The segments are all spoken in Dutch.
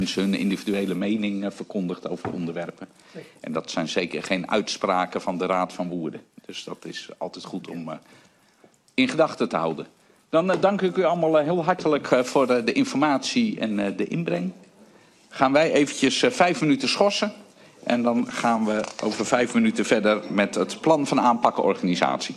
mensen hun individuele mening verkondigt over onderwerpen. En dat zijn zeker geen uitspraken van de Raad van Woerden. Dus dat is altijd goed om in gedachten te houden. Dan dank ik u allemaal heel hartelijk voor de informatie en de inbreng. Gaan wij eventjes 5 minuten schorsen. En dan gaan we over 5 minuten verder met het plan van aanpakken organisatie.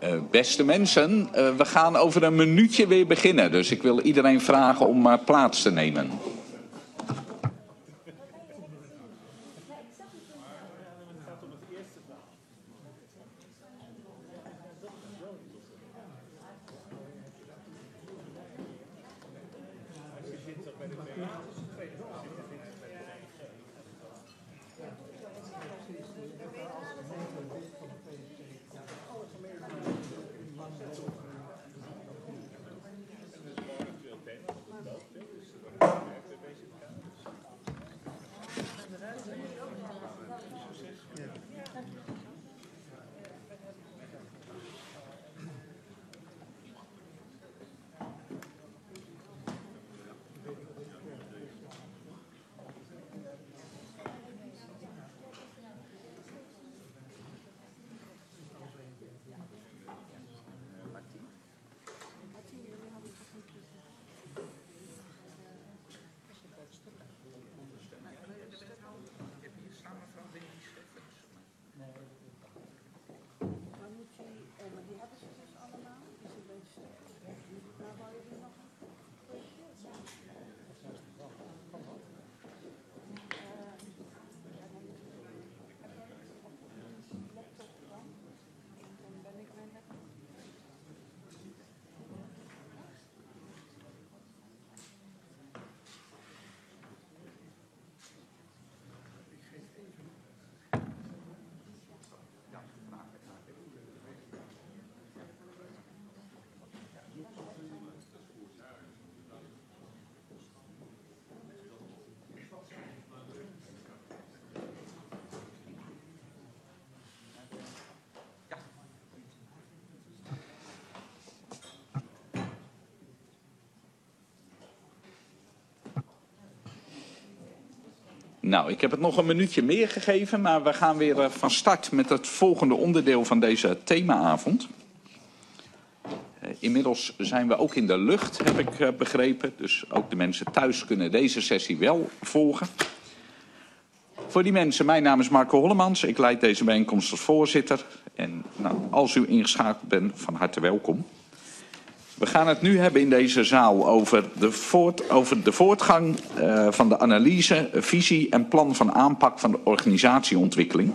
Beste mensen, we gaan over een minuutje weer beginnen. Dus ik wil iedereen vragen om plaats te nemen. Nou, ik heb het nog een minuutje meer gegeven, maar we gaan weer van start met het volgende onderdeel van deze themaavond. Inmiddels zijn we ook in de lucht, heb ik begrepen. Dus ook de mensen thuis kunnen deze sessie wel volgen. Voor die mensen, mijn naam is Marco Hollemans. Ik leid deze bijeenkomst als voorzitter. En nou, als u ingeschakeld bent, van harte welkom. We gaan het nu hebben in deze zaal over de voortgang van de analyse, visie en plan van aanpak van de organisatieontwikkeling.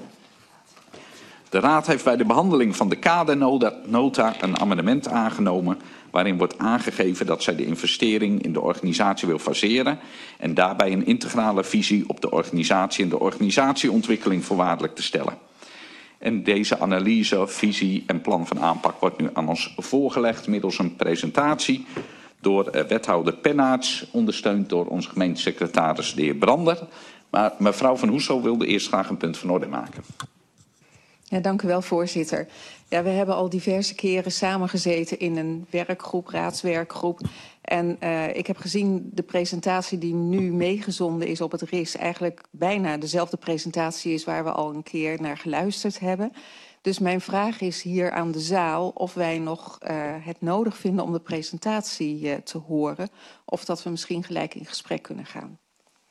De Raad heeft bij de behandeling van de kadernota een amendement aangenomen waarin wordt aangegeven dat zij de investering in de organisatie wil faseren en daarbij een integrale visie op de organisatie en de organisatieontwikkeling voorwaardelijk te stellen. En deze analyse, visie en plan van aanpak wordt nu aan ons voorgelegd middels een presentatie door wethouder Pennaerts, ondersteund door onze gemeentesecretaris de heer Brander. Maar mevrouw Van Hoesel wilde eerst graag een punt van orde maken. Ja, dank u wel, voorzitter. Ja, we hebben al diverse keren samengezeten in een werkgroep, raadswerkgroep. En ik heb gezien de presentatie die nu meegezonden is op het RIS eigenlijk bijna dezelfde presentatie is waar we al een keer naar geluisterd hebben. Dus mijn vraag is hier aan de zaal of wij nog het nodig vinden om de presentatie te horen. Of dat we misschien gelijk in gesprek kunnen gaan.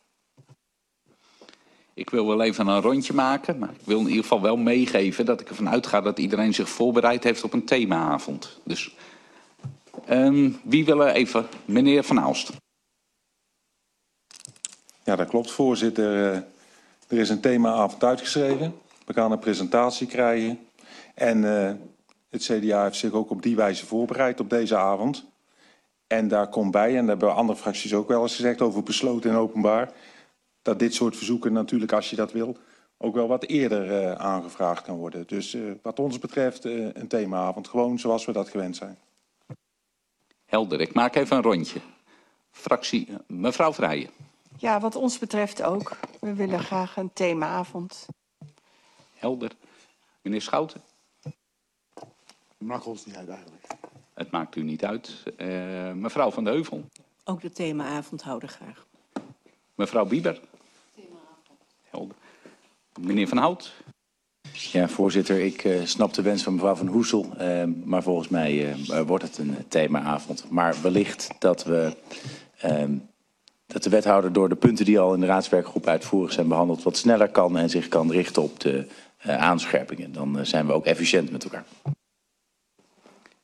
Ik wil wel even een rondje maken, maar ik wil in ieder geval wel meegeven dat ik ervan uitga dat iedereen zich voorbereid heeft op een themaavond. Dus wie wil er even? Meneer Van Aalst. Ja, dat klopt, voorzitter. Er is een themaavond uitgeschreven. We gaan een presentatie krijgen. En het CDA heeft zich ook op die wijze voorbereid op deze avond. En daar komt bij, en daar hebben andere fracties ook wel eens gezegd over besloten en openbaar, dat dit soort verzoeken natuurlijk, als je dat wil, ook wel wat eerder aangevraagd kan worden. Dus wat ons betreft een themaavond, gewoon zoals we dat gewend zijn. Helder, ik maak even een rondje. Fractie, mevrouw Vrijen. Ja, wat ons betreft ook. We willen graag een themaavond. Helder. Meneer Schouten. Het maakt ons niet uit eigenlijk. Het maakt u niet uit. Mevrouw Van de Heuvel. Ook de themaavond houden graag. Mevrouw Bieber. Themaavond. Helder. Meneer Van Hout. Ja, voorzitter, ik snap de wens van mevrouw Van Hoesel, maar volgens mij wordt het een themaavond. Maar wellicht dat de wethouder door de punten die al in de raadswerkgroep uitvoerig zijn behandeld wat sneller kan en zich kan richten op de aanscherpingen. Dan zijn we ook efficiënt met elkaar.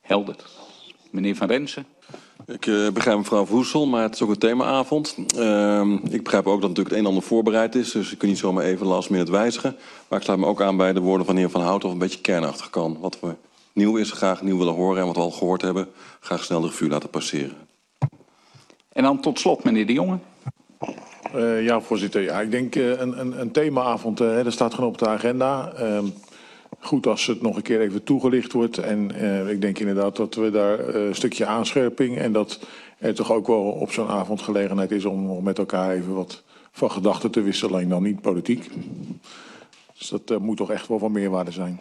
Helder. Meneer Van Rensen. Ik begrijp mevrouw Van Hoesel, maar het is ook een themaavond. Ik begrijp ook dat natuurlijk het een en ander voorbereid is. Dus ik kan niet zomaar even last minute wijzigen. Maar ik sluit me ook aan bij de woorden van de heer Van Hout of een beetje kernachtig kan. Wat we nieuw is, graag nieuw willen horen. En wat we al gehoord hebben, graag snel de revue laten passeren. En dan tot slot meneer De Jonge. Ja, voorzitter. Ja, ik denk een themaavond, dat staat gewoon op de agenda. Goed als het nog een keer even toegelicht wordt. En ik denk inderdaad dat we daar een stukje aanscherping... en dat er toch ook wel op zo'n avond gelegenheid is om met elkaar even wat van gedachten te wisselen. Alleen dan niet politiek. Dus dat moet toch echt wel van meerwaarde zijn.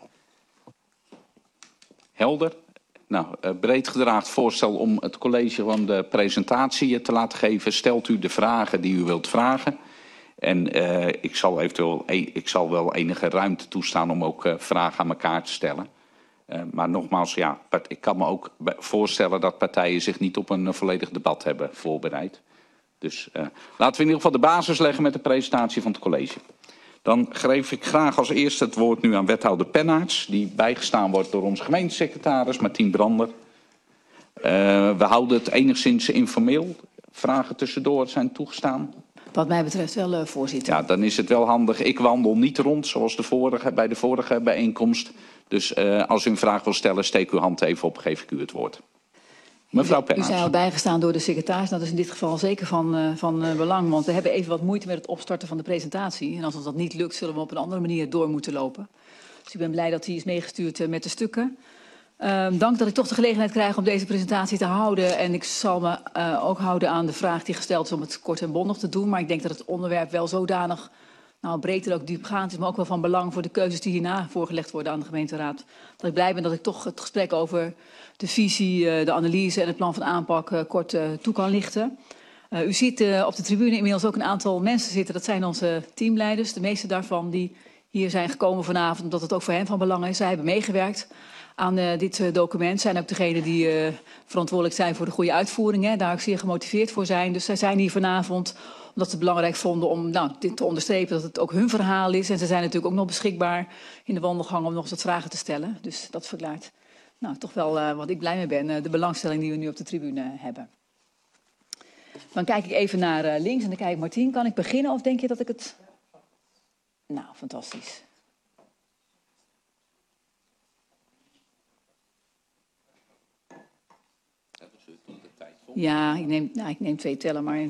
Helder. Nou, breed gedragen voorstel om het college van de presentatie te laten geven. Stelt u de vragen die u wilt vragen. En ik zal wel enige ruimte toestaan om ook vragen aan elkaar te stellen. Maar nogmaals, ja, ik kan me ook voorstellen dat partijen zich niet op een volledig debat hebben voorbereid. Dus laten we in ieder geval de basis leggen met de presentatie van het college. Dan geef ik graag als eerste het woord nu aan wethouder Pennaerts, die bijgestaan wordt door onze gemeentesecretaris Martien Brander. We houden het enigszins informeel. Vragen tussendoor zijn toegestaan. Wat mij betreft wel, voorzitter. Ja, dan is het wel handig. Ik wandel niet rond zoals bij de vorige bijeenkomst. Dus als u een vraag wil stellen, steek uw hand even op, geef ik u het woord. Mevrouw Pennaerts. U zijn al bijgestaan door de secretaris. Dat is in dit geval zeker van belang. Want we hebben even wat moeite met het opstarten van de presentatie. En als ons dat niet lukt, zullen we op een andere manier door moeten lopen. Dus ik ben blij dat hij is meegestuurd met de stukken. Dank dat ik toch de gelegenheid krijg om deze presentatie te houden. En ik zal me ook houden aan de vraag die gesteld is om het kort en bondig te doen. Maar ik denk dat het onderwerp wel zodanig breed en ook diepgaand is, maar ook wel van belang voor de keuzes die hierna voorgelegd worden aan de gemeenteraad. Dat ik blij ben dat ik toch het gesprek over de visie, de analyse en het plan van aanpak kort toe kan lichten. U ziet op de tribune inmiddels ook een aantal mensen zitten. Dat zijn onze teamleiders. De meeste daarvan die hier zijn gekomen vanavond, omdat het ook voor hen van belang is. Zij hebben meegewerkt aan dit document. Zijn ook degenen die verantwoordelijk zijn voor de goede uitvoering. Hè, daar ook zeer gemotiveerd voor zijn. Dus zij zijn hier vanavond omdat ze het belangrijk vonden om dit te onderstrepen dat het ook hun verhaal is. En ze zijn natuurlijk ook nog beschikbaar in de wandelgang om nog eens wat vragen te stellen. Dus dat verklaart toch wel wat ik blij mee ben. De belangstelling die we nu op de tribune hebben. Dan kijk ik even naar links en dan kijk ik Martien. Kan ik beginnen of denk je dat ik het... Nou, fantastisch. Ja, ik neem 2 tellen, maar...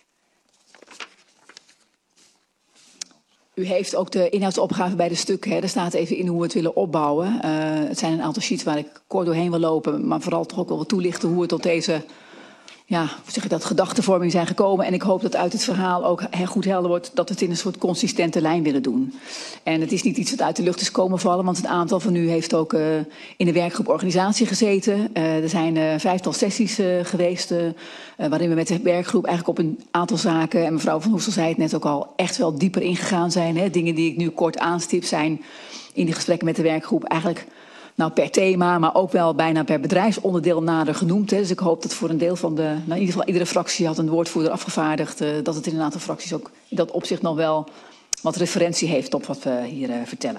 U heeft ook de inhoudsopgave bij de stukken. Er staat even in hoe we het willen opbouwen. Het zijn een aantal sheets waar ik kort doorheen wil lopen, maar vooral toch ook wel wat toelichten hoe we tot deze gedachtenvorming zijn gekomen. En ik hoop dat uit het verhaal ook goed helder wordt dat we het in een soort consistente lijn willen doen. En het is niet iets wat uit de lucht is komen vallen, want een aantal van u heeft ook in de werkgroep organisatie gezeten. Er zijn 5-tal sessies geweest waarin we met de werkgroep eigenlijk op een aantal zaken, en mevrouw Van Hoesel zei het net ook al, echt wel dieper ingegaan zijn. Hè. Dingen die ik nu kort aanstip zijn in die gesprekken met de werkgroep eigenlijk per thema, maar ook wel bijna per bedrijfsonderdeel nader genoemd. Hè. Dus ik hoop dat voor een deel van in ieder geval iedere fractie had een woordvoerder afgevaardigd, dat het in een aantal fracties ook in dat opzicht nog wel wat referentie heeft op wat we hier vertellen.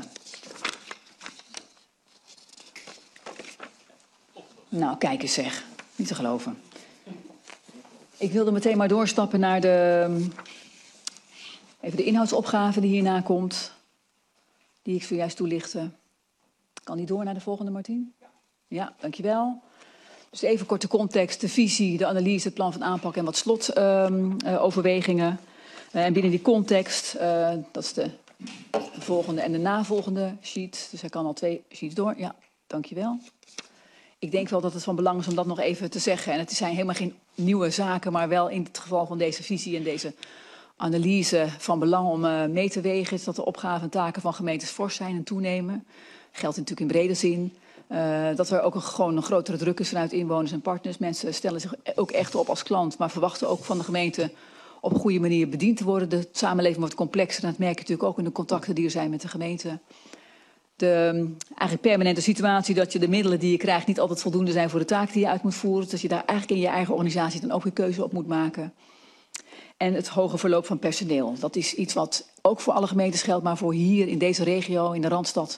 Nou, kijk eens zeg. Niet te geloven. Ik wilde meteen maar doorstappen naar even de inhoudsopgave die hierna komt, die ik zojuist toelichtte. Kan die door naar de volgende, Martien? Ja, dankjewel. Dus even kort de context, de visie, de analyse, het plan van aanpak en wat slotoverwegingen. En binnen die context, dat is de volgende en de navolgende sheet. Dus hij kan al 2 sheets door. Ja, dankjewel. Ik denk wel dat het van belang is om dat nog even te zeggen. En het zijn helemaal geen nieuwe zaken, maar wel in het geval van deze visie en deze analyse van belang om mee te wegen is dat de opgaven en taken van gemeentes fors zijn en toenemen. Geldt natuurlijk in brede zin. Dat er ook gewoon een grotere druk is vanuit inwoners en partners. Mensen stellen zich ook echt op als klant, maar verwachten ook van de gemeente op een goede manier bediend te worden. De samenleving wordt complexer en dat merk je natuurlijk ook in de contacten die er zijn met de gemeente. De eigenlijk permanente situatie dat je de middelen die je krijgt niet altijd voldoende zijn voor de taak die je uit moet voeren. Dus je daar eigenlijk in je eigen organisatie dan ook een keuze op moet maken. En het hoge verloop van personeel. Dat is iets wat ook voor alle gemeentes geldt, maar voor hier in deze regio, in de Randstad,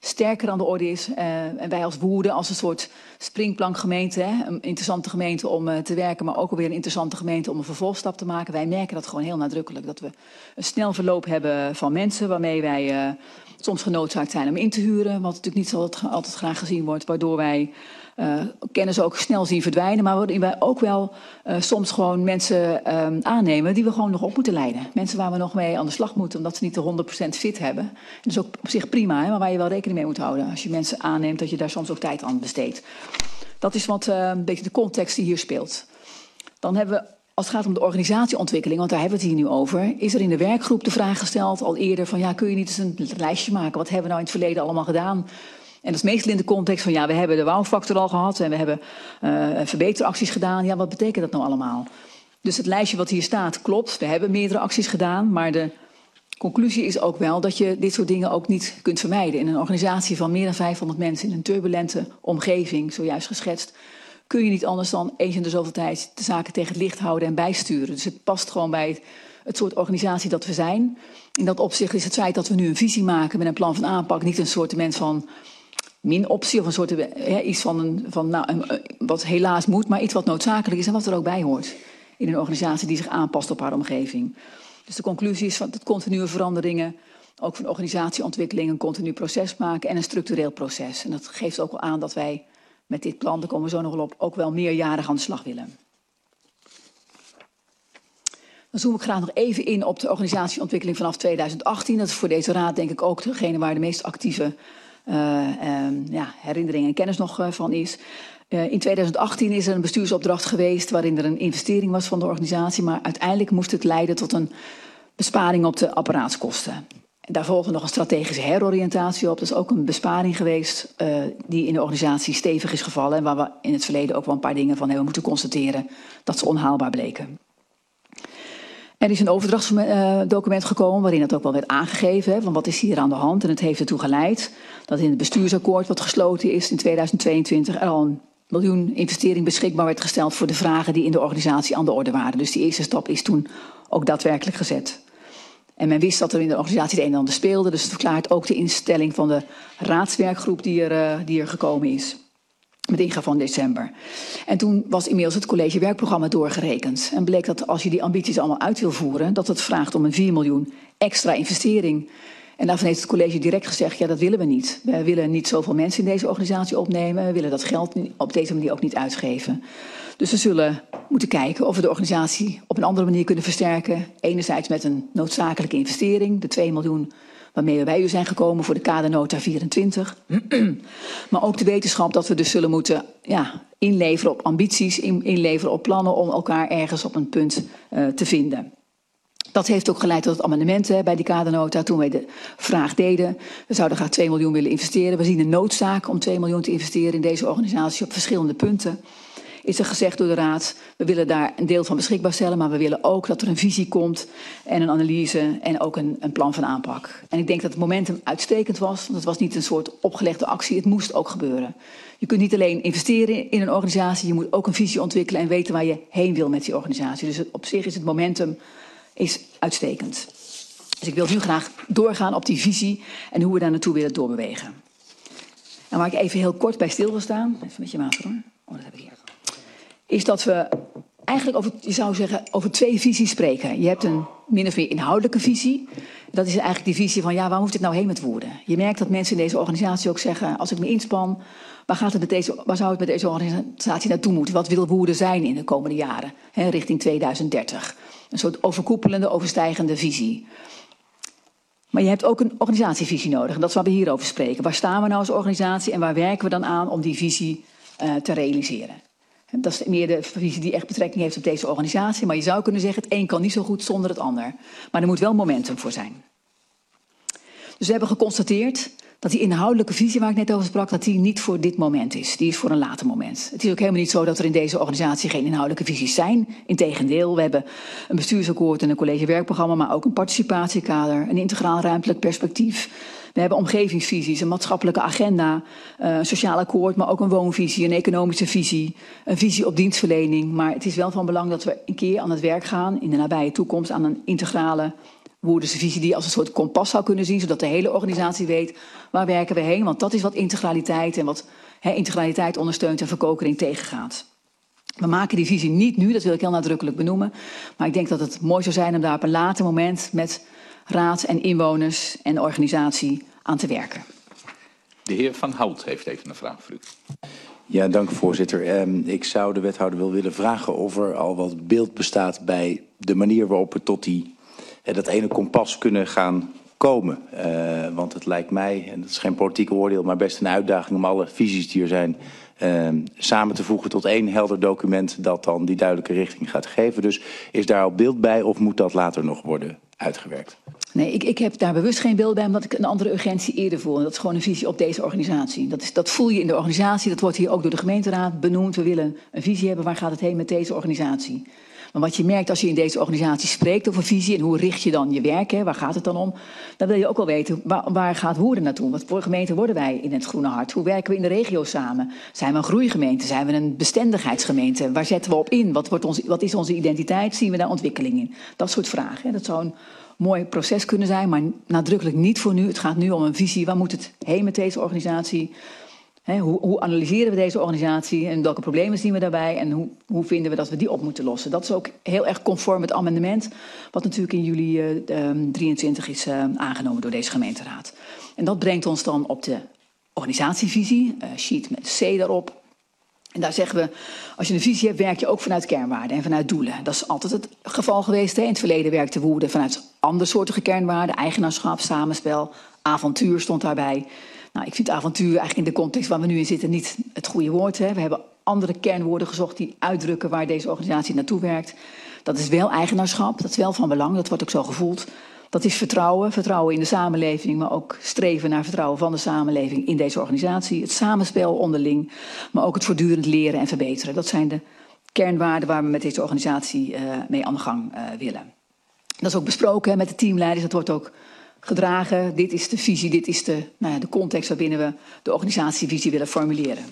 sterker aan de orde is. En wij als Woerden, als een soort springplankgemeente, een interessante gemeente om te werken, maar ook alweer een interessante gemeente om een vervolgstap te maken. Wij merken dat gewoon heel nadrukkelijk. Dat we een snel verloop hebben van mensen waarmee wij soms genoodzaakt zijn om in te huren, wat natuurlijk niet altijd graag gezien wordt, waardoor wij kennis ook snel zien verdwijnen, maar waarin wij ook wel soms gewoon mensen aannemen die we gewoon nog op moeten leiden. Mensen waar we nog mee aan de slag moeten, omdat ze niet de 100% fit hebben. Dat is ook op zich prima, hè, maar waar je wel rekening mee moet houden. Als je mensen aanneemt, dat je daar soms ook tijd aan besteedt. Dat is wat een beetje de context die hier speelt. Dan hebben we, als het gaat om de organisatieontwikkeling, want daar hebben we het hier nu over, is er in de werkgroep de vraag gesteld al eerder van, ja, kun je niet eens een lijstje maken? Wat hebben we nou in het verleden allemaal gedaan? En dat is meestal in de context van, ja, we hebben de wow-factor al gehad en we hebben verbeteracties gedaan. Ja, wat betekent dat nou allemaal? Dus het lijstje wat hier staat klopt. We hebben meerdere acties gedaan, maar de conclusie is ook wel dat je dit soort dingen ook niet kunt vermijden. In een organisatie van meer dan 500 mensen in een turbulente omgeving, zojuist geschetst, kun je niet anders dan eens in de zoveel tijd de zaken tegen het licht houden en bijsturen. Dus het past gewoon bij het soort organisatie dat we zijn. In dat opzicht is het feit dat we nu een visie maken met een plan van aanpak niet een soort van min-optie of een soort iets van wat helaas moet, maar iets wat noodzakelijk is en wat er ook bij hoort in een organisatie die zich aanpast op haar omgeving. Dus de conclusie is dat continue veranderingen, ook van organisatieontwikkeling, een continu proces maken en een structureel proces. En dat geeft ook al aan dat wij met dit plan, daar komen we zo nog wel op, ook wel meerjarig aan de slag willen. Dan zoom ik graag nog even in op de organisatieontwikkeling vanaf 2018. Dat is voor deze raad denk ik ook degene waar de meest actieve herinnering en kennis nog van is. In 2018 is er een bestuursopdracht geweest waarin er een investering was van de organisatie, maar uiteindelijk moest het leiden tot een besparing op de apparaatskosten. En daar volgde nog een strategische heroriëntatie op. Dat is ook een besparing geweest die in de organisatie stevig is gevallen en waar we in het verleden ook wel een paar dingen van hebben moeten constateren dat ze onhaalbaar bleken. Er is een overdrachtsdocument gekomen waarin het ook wel werd aangegeven van wat is hier aan de hand. En het heeft ertoe geleid dat in het bestuursakkoord wat gesloten is in 2022 er al een miljoen investering beschikbaar werd gesteld voor de vragen die in de organisatie aan de orde waren. Dus die eerste stap is toen ook daadwerkelijk gezet. En men wist dat er in de organisatie het een en ander speelde. Dus het verklaart ook de instelling van de raadswerkgroep die er gekomen is. Met ingang van december. En toen was inmiddels het collegewerkprogramma doorgerekend. En bleek dat als je die ambities allemaal uit wil voeren, dat het vraagt om een 4 miljoen extra investering. En daarvan heeft het college direct gezegd, ja, dat willen we niet. We willen niet zoveel mensen in deze organisatie opnemen. We willen dat geld op deze manier ook niet uitgeven. Dus we zullen moeten kijken of we de organisatie op een andere manier kunnen versterken. Enerzijds met een noodzakelijke investering, de 2 miljoen waarmee we bij u zijn gekomen voor de kadernota 24. Maar ook de wetenschap dat we dus zullen moeten inleveren op ambities, inleveren op plannen om elkaar ergens op een punt te vinden. Dat heeft ook geleid tot het amendement bij die kadernota toen wij de vraag deden. We zouden graag 2 miljoen willen investeren. We zien een noodzaak om 2 miljoen te investeren in deze organisatie op verschillende punten. Is er gezegd door de Raad, we willen daar een deel van beschikbaar stellen, maar we willen ook dat er een visie komt en een analyse en ook een plan van aanpak. En ik denk dat het momentum uitstekend was, want het was niet een soort opgelegde actie, het moest ook gebeuren. Je kunt niet alleen investeren in een organisatie, je moet ook een visie ontwikkelen en weten waar je heen wil met die organisatie. Dus op zich is het momentum uitstekend. Dus ik wil nu graag doorgaan op die visie en hoe we daar naartoe willen doorbewegen. En waar ik even heel kort bij stil wil staan, even een beetje water hoor. Oh, dat heb ik hier. Is dat we eigenlijk over 2 visies spreken. Je hebt een min of meer inhoudelijke visie. Dat is eigenlijk die visie van, waar moet het nou heen met Woerden? Je merkt dat mensen in deze organisatie ook zeggen, als ik me inspan, waar zou het met deze organisatie naartoe moeten? Wat wil Woerden zijn in de komende jaren, richting 2030? Een soort overkoepelende, overstijgende visie. Maar je hebt ook een organisatievisie nodig. En dat is waar we hier over spreken. Waar staan we nou als organisatie en waar werken we dan aan om die visie te realiseren? Dat is meer de visie die echt betrekking heeft op deze organisatie. Maar je zou kunnen zeggen, het een kan niet zo goed zonder het ander. Maar er moet wel momentum voor zijn. Dus we hebben geconstateerd dat die inhoudelijke visie waar ik net over sprak, dat die niet voor dit moment is. Die is voor een later moment. Het is ook helemaal niet zo dat er in deze organisatie geen inhoudelijke visies zijn. Integendeel, we hebben een bestuursakkoord en een collegewerkprogramma, maar ook een participatiekader, een integraal ruimtelijk perspectief. We hebben omgevingsvisies, een maatschappelijke agenda, een sociaal akkoord, maar ook een woonvisie, een economische visie, een visie op dienstverlening. Maar het is wel van belang dat we een keer aan het werk gaan in de nabije toekomst aan een integrale Woerdense visie die je als een soort kompas zou kunnen zien, zodat de hele organisatie weet waar werken we heen. Want dat is wat integraliteit en wat integraliteit ondersteunt en verkokering tegengaat. We maken die visie niet nu, dat wil ik heel nadrukkelijk benoemen. Maar ik denk dat het mooi zou zijn om daar op een later moment met raad en inwoners en organisatie aan te werken. De heer Van Hout heeft even een vraag voor u. Ja, dank voorzitter. Ik zou de wethouder wel willen vragen of er al wat beeld bestaat bij de manier waarop we tot dat ene kompas kunnen gaan komen. Want het lijkt mij, en dat is geen politieke oordeel, maar best een uitdaging om alle visies die er zijn samen te voegen tot één helder document dat dan die duidelijke richting gaat geven. Dus is daar al beeld bij of moet dat later nog worden uitgewerkt? Nee, ik heb daar bewust geen beeld bij, omdat ik een andere urgentie eerder voel. En dat is gewoon een visie op deze organisatie. Dat voel je in de organisatie, dat wordt hier ook door de gemeenteraad benoemd. We willen een visie hebben, waar gaat het heen met deze organisatie? Maar wat je merkt als je in deze organisatie spreekt over visie en hoe richt je dan je werk, hè, waar gaat het dan om? Dan wil je ook wel weten, waar gaat Woerden naartoe? Wat voor gemeente worden wij in het Groene Hart? Hoe werken we in de regio samen? Zijn we een groeigemeente? Zijn we een bestendigheidsgemeente? Waar zetten we op in? Wat is onze identiteit? Zien we daar ontwikkeling in? Dat soort vragen. Hè. Dat zou een mooi proces kunnen zijn, maar nadrukkelijk niet voor nu. Het gaat nu om een visie. Waar moet het heen met deze organisatie? Hoe analyseren we deze organisatie en welke problemen zien we daarbij en hoe vinden we dat we die op moeten lossen? Dat is ook heel erg conform het amendement wat natuurlijk in juli 23 is aangenomen door deze gemeenteraad. En dat brengt ons dan op de organisatievisie, sheet met C daarop. En daar zeggen we, als je een visie hebt, werk je ook vanuit kernwaarden en vanuit doelen. Dat is altijd het geval geweest. Hè? In het verleden werkte Woerden vanuit andersoortige kernwaarden, eigenaarschap, samenspel, avontuur stond daarbij. Nou, ik vind avontuur eigenlijk in de context waar we nu in zitten niet het goede woord. Hè. We hebben andere kernwoorden gezocht die uitdrukken waar deze organisatie naartoe werkt. Dat is wel eigenaarschap, dat is wel van belang, dat wordt ook zo gevoeld. Dat is vertrouwen, vertrouwen in de samenleving, maar ook streven naar vertrouwen van de samenleving in deze organisatie. Het samenspel onderling, maar ook het voortdurend leren en verbeteren. Dat zijn de kernwaarden waar we met deze organisatie mee aan de gang willen. Dat is ook besproken met de teamleiders, dat wordt ook gedragen. Dit is de visie, dit is de context waarbinnen we de organisatievisie willen formuleren.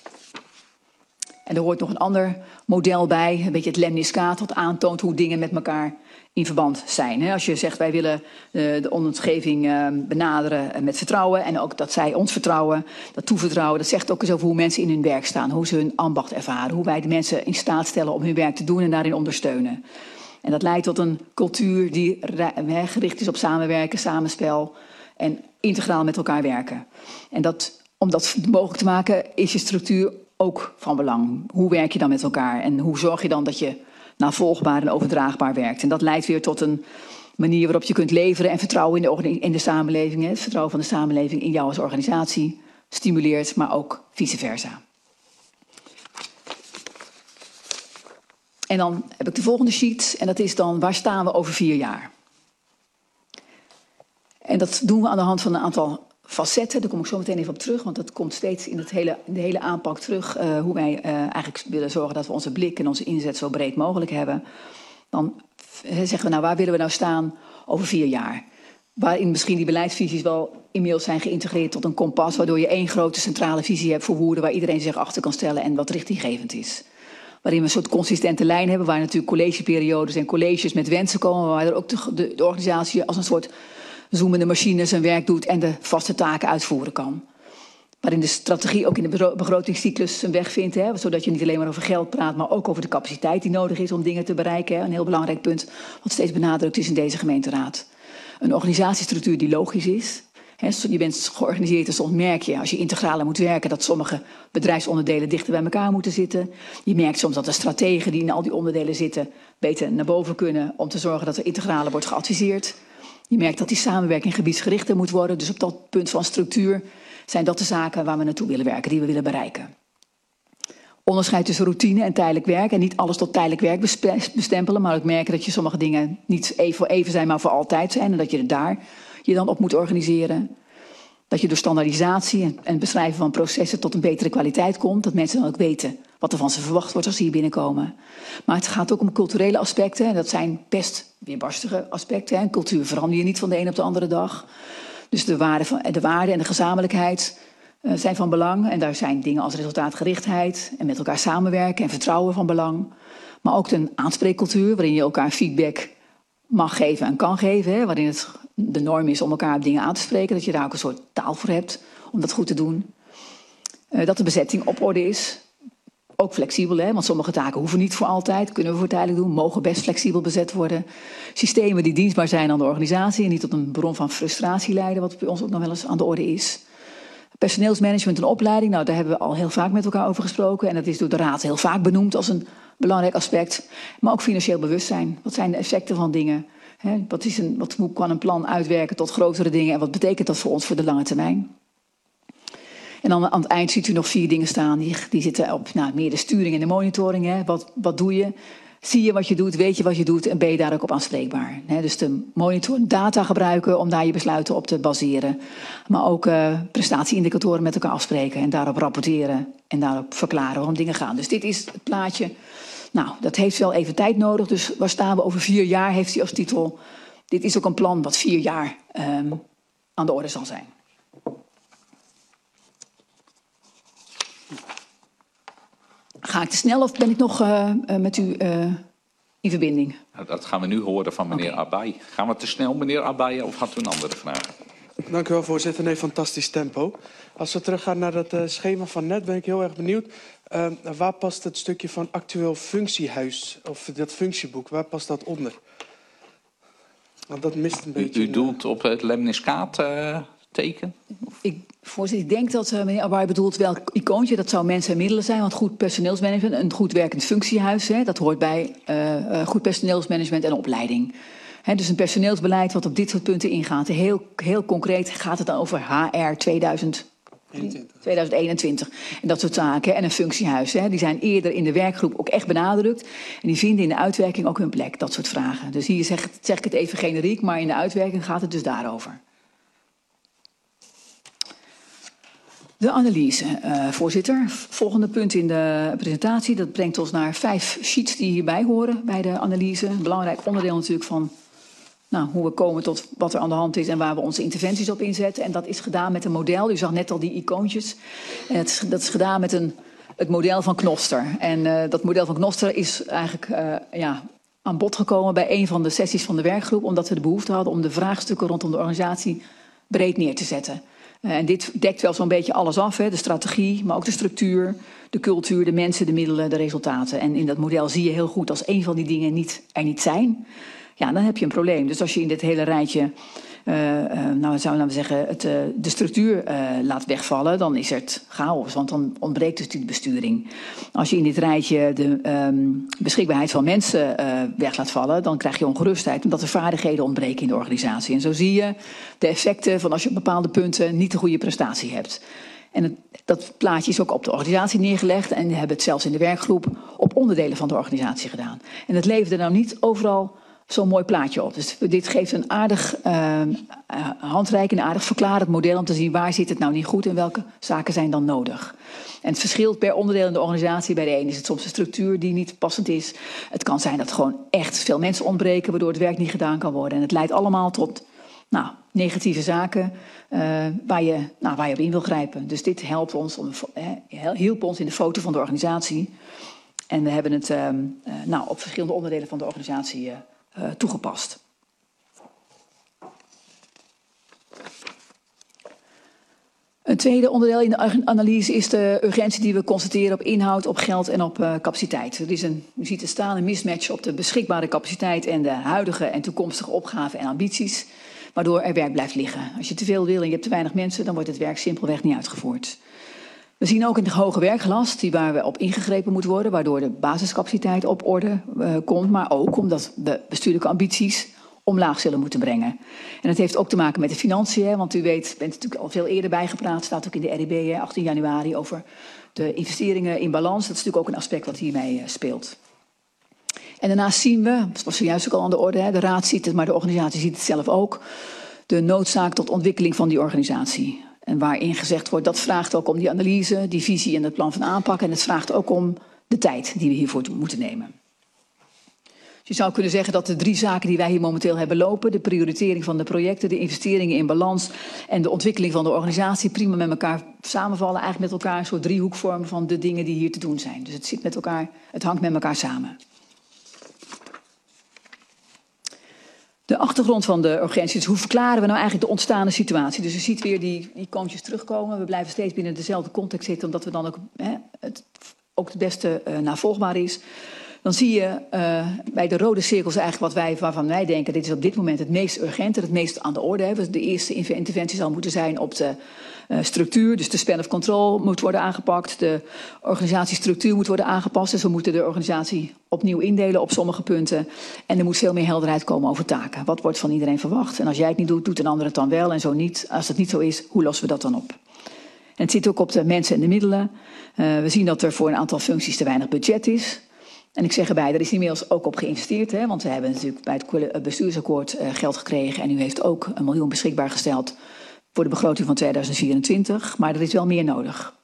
En er hoort nog een ander model bij, een beetje het lemniscaat, dat aantoont hoe dingen met elkaar in verband zijn. Als je zegt wij willen de omgeving benaderen met vertrouwen en ook dat zij ons vertrouwen, dat toevertrouwen, dat zegt ook eens over hoe mensen in hun werk staan, hoe ze hun ambacht ervaren, hoe wij de mensen in staat stellen om hun werk te doen en daarin ondersteunen. En dat leidt tot een cultuur die gericht is op samenwerken, samenspel en integraal met elkaar werken. En om dat mogelijk te maken is je structuur ook van belang. Hoe werk je dan met elkaar en hoe zorg je dan dat je navolgbaar en overdraagbaar werkt? En dat leidt weer tot een manier waarop je kunt leveren en vertrouwen in de samenleving. Het vertrouwen van de samenleving in jou als organisatie stimuleert, maar ook vice versa. En dan heb ik de volgende sheet en dat is dan waar staan we over 4 jaar? En dat doen we aan de hand van een aantal facetten. Daar kom ik zo meteen even op terug, want dat komt steeds in de hele aanpak terug. Hoe wij eigenlijk willen zorgen dat we onze blik en onze inzet zo breed mogelijk hebben. Dan zeggen we nou, waar willen we nou staan over 4 jaar? Waarin misschien die beleidsvisies wel inmiddels zijn geïntegreerd tot een kompas, waardoor je één grote centrale visie hebt voor Woerden waar iedereen zich achter kan stellen en wat richtinggevend is. Waarin we een soort consistente lijn hebben, waar natuurlijk collegeperiodes en colleges met wensen komen, waar er ook de organisatie als een soort zoemende machine zijn werk doet en de vaste taken uitvoeren kan. Waarin de strategie ook in de begrotingscyclus zijn weg vindt, zodat je niet alleen maar over geld praat, maar ook over de capaciteit die nodig is om dingen te bereiken. Een heel belangrijk punt wat steeds benadrukt is in deze gemeenteraad. Een organisatiestructuur die logisch is. Je bent georganiseerd en soms merk je, als je integraler moet werken, dat sommige bedrijfsonderdelen dichter bij elkaar moeten zitten. Je merkt soms dat de strategen die in al die onderdelen zitten beter naar boven kunnen om te zorgen dat er integraler wordt geadviseerd. Je merkt dat die samenwerking gebiedsgerichter moet worden. Dus op dat punt van structuur zijn dat de zaken waar we naartoe willen werken, die we willen bereiken. Onderscheid tussen routine en tijdelijk werk. En niet alles tot tijdelijk werk bestempelen, maar ook merken dat je sommige dingen niet voor even zijn, maar voor altijd zijn. En dat je daar je dan op moet organiseren. Dat je door standaardisatie en het beschrijven van processen tot een betere kwaliteit komt. Dat mensen dan ook weten wat er van ze verwacht wordt als ze hier binnenkomen. Maar het gaat ook om culturele aspecten. En dat zijn best weerbarstige aspecten. En cultuur verander je niet van de een op de andere dag. Dus de waarde en de gezamenlijkheid zijn van belang. En daar zijn dingen als resultaatgerichtheid en met elkaar samenwerken en vertrouwen van belang. Maar ook een aanspreekcultuur waarin je elkaar feedback mag geven en kan geven. Hè, waarin het de norm is om elkaar op dingen aan te spreken. Dat je daar ook een soort taal voor hebt om dat goed te doen. Dat de bezetting op orde is. Ook flexibel, hè, want sommige taken hoeven niet voor altijd. Kunnen we voor tijdelijk doen. Mogen best flexibel bezet worden. Systemen die dienstbaar zijn aan de organisatie. En niet tot een bron van frustratie leiden. Wat bij ons ook nog wel eens aan de orde is. Personeelsmanagement en opleiding. Nou, daar hebben we al heel vaak met elkaar over gesproken. En dat is door de Raad heel vaak benoemd als een belangrijk aspect. Maar ook financieel bewustzijn. Wat zijn de effecten van dingen? Hè, hoe kan een plan uitwerken tot grotere dingen? En wat betekent dat voor ons voor de lange termijn? En dan aan het eind ziet u nog 4 dingen staan. Die zitten op meer de sturing en de monitoring. Hè. Wat doe je? Zie je wat je doet? Weet je wat je doet? En ben je daar ook op aanspreekbaar? Hè. Dus de monitoring, data gebruiken om daar je besluiten op te baseren. Maar ook prestatieindicatoren met elkaar afspreken. En daarop rapporteren. En daarop verklaren waarom dingen gaan. Dus dit is het plaatje. Nou, dat heeft wel even tijd nodig. Dus waar staan we over 4 jaar? Heeft hij als titel. Dit is ook een plan wat 4 jaar aan de orde zal zijn. Ga ik te snel of ben ik nog met u in verbinding? Nou, dat gaan we nu horen van meneer Abay. Gaan we te snel, meneer Abay, of had u een andere vraag? Dank u wel, voorzitter. Nee, fantastisch tempo. Als we teruggaan naar dat schema van net, ben ik heel erg benieuwd. Waar past het stukje van actueel functiehuis, of dat functieboek, waar past dat onder? Want dat mist een beetje. U doelt op het lemniscaat teken? Voorzitter, ik denk dat meneer Abay bedoelt welk icoontje. Dat zou mensen en middelen zijn. Want goed personeelsmanagement, een goed werkend functiehuis. Hè, dat hoort bij goed personeelsmanagement en opleiding. Hè, dus een personeelsbeleid wat op dit soort punten ingaat. Heel concreet gaat het dan over HR 2021. En dat soort zaken. En een functiehuis. Hè, die zijn eerder in de werkgroep ook echt benadrukt. En die vinden in de uitwerking ook hun plek. Dat soort vragen. Dus hier zeg ik het even generiek. Maar in de uitwerking gaat het dus daarover. De analyse, voorzitter. Volgende punt in de presentatie. Dat brengt ons naar 5 sheets die hierbij horen bij de analyse. Een belangrijk onderdeel natuurlijk van hoe we komen tot wat er aan de hand is en waar we onze interventies op inzetten. En dat is gedaan met een model. U zag net al die icoontjes. En dat is gedaan met het model van Knoster. En dat model van Knoster is eigenlijk aan bod gekomen bij een van de sessies van de werkgroep. Omdat we de behoefte hadden om de vraagstukken rondom de organisatie breed neer te zetten. En dit dekt wel zo'n beetje alles af, hè? De strategie, maar ook de structuur, de cultuur, de mensen, de middelen, de resultaten. En in dat model zie je heel goed als een van die dingen er niet zijn, ja, dan heb je een probleem. Dus als je in dit hele rijtje, zouden we zeggen, de structuur laat wegvallen, dan is het chaos, want dan ontbreekt dus die besturing. Als je in dit rijtje de beschikbaarheid van mensen weg laat vallen, dan krijg je ongerustheid, omdat er vaardigheden ontbreken in de organisatie. En zo zie je de effecten van als je op bepaalde punten niet de goede prestatie hebt. En dat plaatje is ook op de organisatie neergelegd en we hebben het zelfs in de werkgroep op onderdelen van de organisatie gedaan. En het leverde nou niet overal zo'n mooi plaatje op. Dus dit geeft een aardig handreiking, een aardig verklarend model om te zien waar zit het nou niet goed en welke zaken zijn dan nodig. En het verschilt per onderdeel in de organisatie. Bij de een is het soms een structuur die niet passend is. Het kan zijn dat gewoon echt veel mensen ontbreken waardoor het werk niet gedaan kan worden. En het leidt allemaal tot negatieve zaken waar je op in wil grijpen. Dus dit hielp ons in de foto van de organisatie. En we hebben het op verschillende onderdelen van de organisatie toegepast. Een tweede onderdeel in de analyse is de urgentie die we constateren op inhoud, op geld en op capaciteit. Er is u ziet er staan een mismatch op de beschikbare capaciteit en de huidige en toekomstige opgaven en ambities, waardoor er werk blijft liggen. Als je te veel wil en je hebt te weinig mensen, dan wordt het werk simpelweg niet uitgevoerd. We zien ook in de hoge werklast, waar we op ingegrepen moet worden, waardoor de basiscapaciteit op orde komt, maar ook omdat we bestuurlijke ambities omlaag zullen moeten brengen. En dat heeft ook te maken met de financiën, want u bent natuurlijk al veel eerder bijgepraat, staat ook in de RIB 18 januari over de investeringen in balans. Dat is natuurlijk ook een aspect wat hiermee speelt. En daarnaast zien we, dat was zojuist ook al aan de orde, de Raad ziet het, maar de organisatie ziet het zelf ook, de noodzaak tot ontwikkeling van die organisatie. En waarin gezegd wordt, dat vraagt ook om die analyse, die visie en het plan van aanpak. En het vraagt ook om de tijd die we hiervoor moeten nemen. Dus je zou kunnen zeggen dat de 3 zaken die wij hier momenteel hebben lopen, de prioritering van de projecten, de investeringen in balans en de ontwikkeling van de organisatie, prima met elkaar samenvallen. Eigenlijk met elkaar een soort driehoek vormen van de dingen die hier te doen zijn. Dus het hangt met elkaar samen. De achtergrond van de urgentie. Dus hoe verklaren we nou eigenlijk de ontstaande situatie? Dus je ziet weer die icoontjes terugkomen. We blijven steeds binnen dezelfde context zitten, omdat we dan ook het beste navolgbaar is. Dan zie je bij de rode cirkels eigenlijk waarvan wij denken, dit is op dit moment het meest urgente, het meest aan de orde hebben. De eerste interventie zal moeten zijn op de structuur. Dus de span of control moet worden aangepakt. De organisatiestructuur moet worden aangepast. Dus we moeten de organisatie opnieuw indelen op sommige punten. En er moet veel meer helderheid komen over taken. Wat wordt van iedereen verwacht? En als jij het niet doet, doet een ander het dan wel. En zo niet. Als het niet zo is, hoe lossen we dat dan op? En het zit ook op de mensen en de middelen. We zien dat er voor een aantal functies te weinig budget is. En ik zeg erbij, er is inmiddels ook op geïnvesteerd. Hè, want we hebben natuurlijk bij het bestuursakkoord geld gekregen. En u heeft ook 1 miljoen beschikbaar gesteld voor de begroting van 2024. Maar er is wel meer nodig.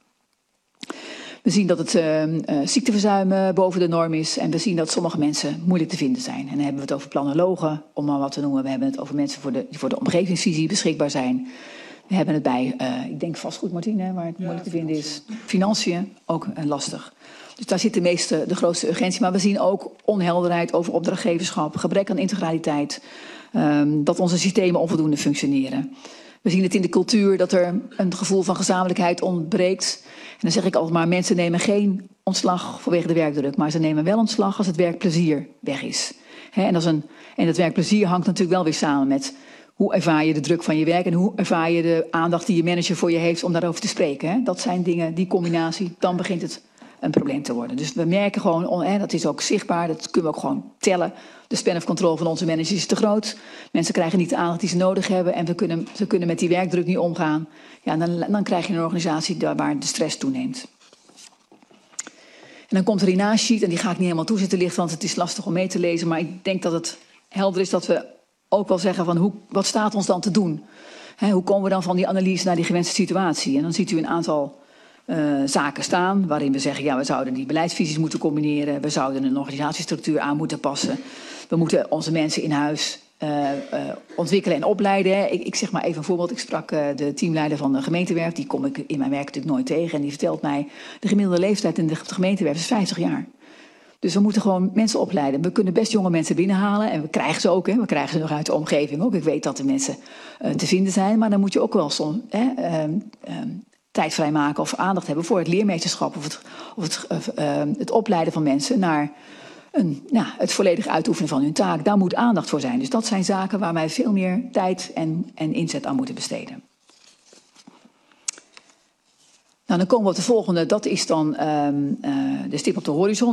We zien dat het ziekteverzuim boven de norm is. En we zien dat sommige mensen moeilijk te vinden zijn. En dan hebben we het over planologen, om maar wat te noemen. We hebben het over mensen die voor de omgevingsvisie beschikbaar zijn. We hebben het bij, ik denk vastgoed, Martine, waar het moeilijk te vinden is. Financiën, ook lastig. Dus daar zit de grootste urgentie. Maar we zien ook onhelderheid over opdrachtgeverschap, gebrek aan integraliteit. Dat onze systemen onvoldoende functioneren. We zien het in de cultuur dat er een gevoel van gezamenlijkheid ontbreekt. En dan zeg ik altijd maar, mensen nemen geen ontslag vanwege de werkdruk. Maar ze nemen wel ontslag als het werkplezier weg is. En dat werkplezier hangt natuurlijk wel weer samen met hoe ervaar je de druk van je werk en hoe ervaar je de aandacht die je manager voor je heeft om daarover te spreken. Dat zijn dingen, die combinatie, dan begint het een probleem te worden. Dus we merken gewoon, dat is ook zichtbaar, dat kunnen we ook gewoon tellen. De span of control van onze managers is te groot. Mensen krijgen niet de aandacht die ze nodig hebben en ze kunnen met die werkdruk niet omgaan. Ja, dan krijg je een organisatie waar de stress toeneemt. En dan komt er hiernaast sheet, en die ga ik niet helemaal toe zitten lichten, want het is lastig om mee te lezen. Maar ik denk dat het helder is dat we ook wel zeggen van wat staat ons dan te doen? Hoe komen we dan van die analyse naar die gewenste situatie? En dan ziet u een aantal zaken staan waarin we zeggen, ja, we zouden die beleidsvisies moeten combineren. We zouden een organisatiestructuur aan moeten passen. We moeten onze mensen in huis ontwikkelen en opleiden. Ik zeg maar even een voorbeeld. Ik sprak de teamleider van de gemeentewerf. Die kom ik in mijn werk natuurlijk nooit tegen. En die vertelt mij, de gemiddelde leeftijd in de gemeentewerf is 50 jaar. Dus we moeten gewoon mensen opleiden. We kunnen best jonge mensen binnenhalen. En we krijgen ze ook. We krijgen ze nog uit de omgeving ook. Ik weet dat de mensen te vinden zijn. Maar dan moet je ook wel soms tijd vrijmaken of aandacht hebben voor het leermeesterschap of het opleiden van mensen naar het volledig uitoefenen van hun taak. Daar moet aandacht voor zijn. Dus dat zijn zaken waar wij veel meer tijd en inzet aan moeten besteden. Nou, dan komen we op de volgende. Dat is dan de stip op de horizon.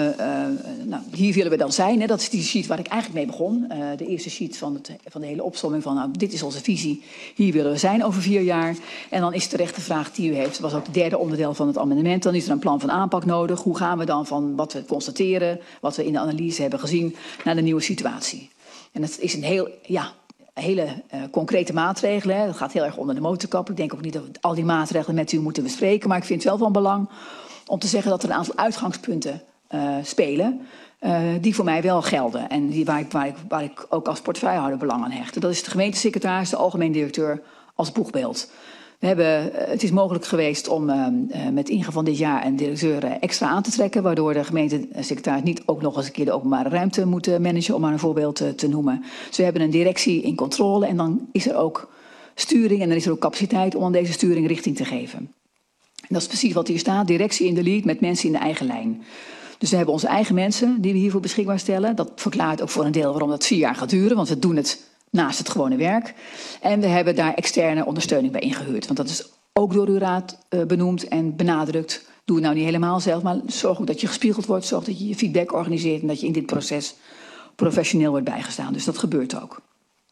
Hier willen we dan zijn. Dat is die sheet waar ik eigenlijk mee begon. De eerste sheet van de hele opsomming van dit is onze visie. Hier willen we zijn over 4 jaar. En dan is terecht de vraag die u heeft. Dat was ook het derde onderdeel van het amendement. Dan is er een plan van aanpak nodig. Hoe gaan we dan van wat we constateren, wat we in de analyse hebben gezien, naar de nieuwe situatie? En dat is een hele concrete maatregelen. Dat gaat heel erg onder de motorkap. Ik denk ook niet dat we al die maatregelen met u moeten bespreken. Maar ik vind het wel van belang om te zeggen dat er een aantal uitgangspunten spelen die voor mij wel gelden. En waar ik ook als portefeuillehouder belang aan hecht. Dat is de gemeentesecretaris, de algemeen directeur als boegbeeld. Het is mogelijk geweest om met ingang van dit jaar een directeur extra aan te trekken, waardoor de gemeentesecretaris niet ook nog eens een keer de openbare ruimte moet managen, om maar een voorbeeld te noemen. Dus we hebben een directie in controle en dan is er ook sturing en dan is er ook capaciteit om aan deze sturing richting te geven. En dat is precies wat hier staat, directie in de lead met mensen in de eigen lijn. Dus we hebben onze eigen mensen die we hiervoor beschikbaar stellen. Dat verklaart ook voor een deel waarom dat 4 jaar gaat duren, want we doen het naast het gewone werk. En we hebben daar externe ondersteuning bij ingehuurd. Want dat is ook door uw raad benoemd en benadrukt. Doe het nou niet helemaal zelf, maar zorg ook dat je gespiegeld wordt. Zorg dat je je feedback organiseert en dat je in dit proces professioneel wordt bijgestaan. Dus dat gebeurt ook.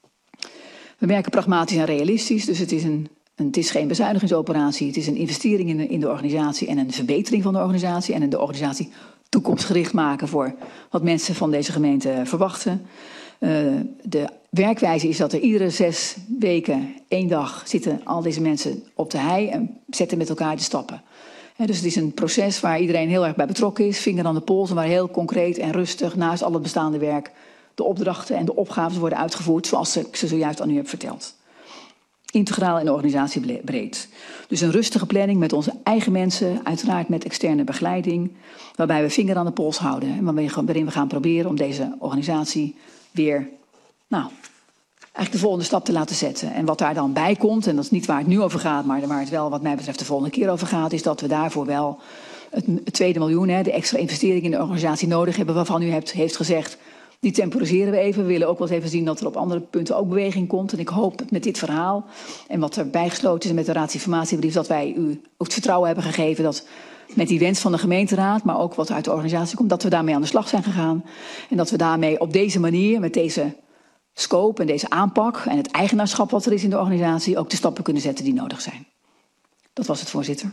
We werken pragmatisch en realistisch. Dus het is geen bezuinigingsoperatie. Het is een investering in de organisatie en een verbetering van de organisatie. En de organisatie toekomstgericht maken voor wat mensen van deze gemeente verwachten. De werkwijze is dat er iedere 6 weken 1 dag zitten al deze mensen op de hei en zetten met elkaar de stappen. Dus het is een proces waar iedereen heel erg bij betrokken is, vinger aan de pols, en waar heel concreet en rustig naast al het bestaande werk de opdrachten en de opgaves worden uitgevoerd zoals ik ze zojuist aan u heb verteld. Integraal en organisatiebreed. Dus een rustige planning met onze eigen mensen, uiteraard met externe begeleiding, waarbij we vinger aan de pols houden en waarin we gaan proberen om deze organisatie weer eigenlijk de volgende stap te laten zetten. En wat daar dan bij komt, en dat is niet waar het nu over gaat, maar waar het wel wat mij betreft de volgende keer over gaat, is dat we daarvoor wel het tweede miljoen, de extra investering in de organisatie nodig hebben, waarvan u heeft gezegd, die temporiseren we even. We willen ook wel eens even zien dat er op andere punten ook beweging komt. En ik hoop dat met dit verhaal en wat er bijgesloten is met de raadsinformatiebrief, dat wij u ook het vertrouwen hebben gegeven dat met die wens van de gemeenteraad, maar ook wat uit de organisatie komt, dat we daarmee aan de slag zijn gegaan. En dat we daarmee op deze manier, met deze scope en deze aanpak en het eigenaarschap wat er is in de organisatie, ook de stappen kunnen zetten die nodig zijn. Dat was het, voorzitter.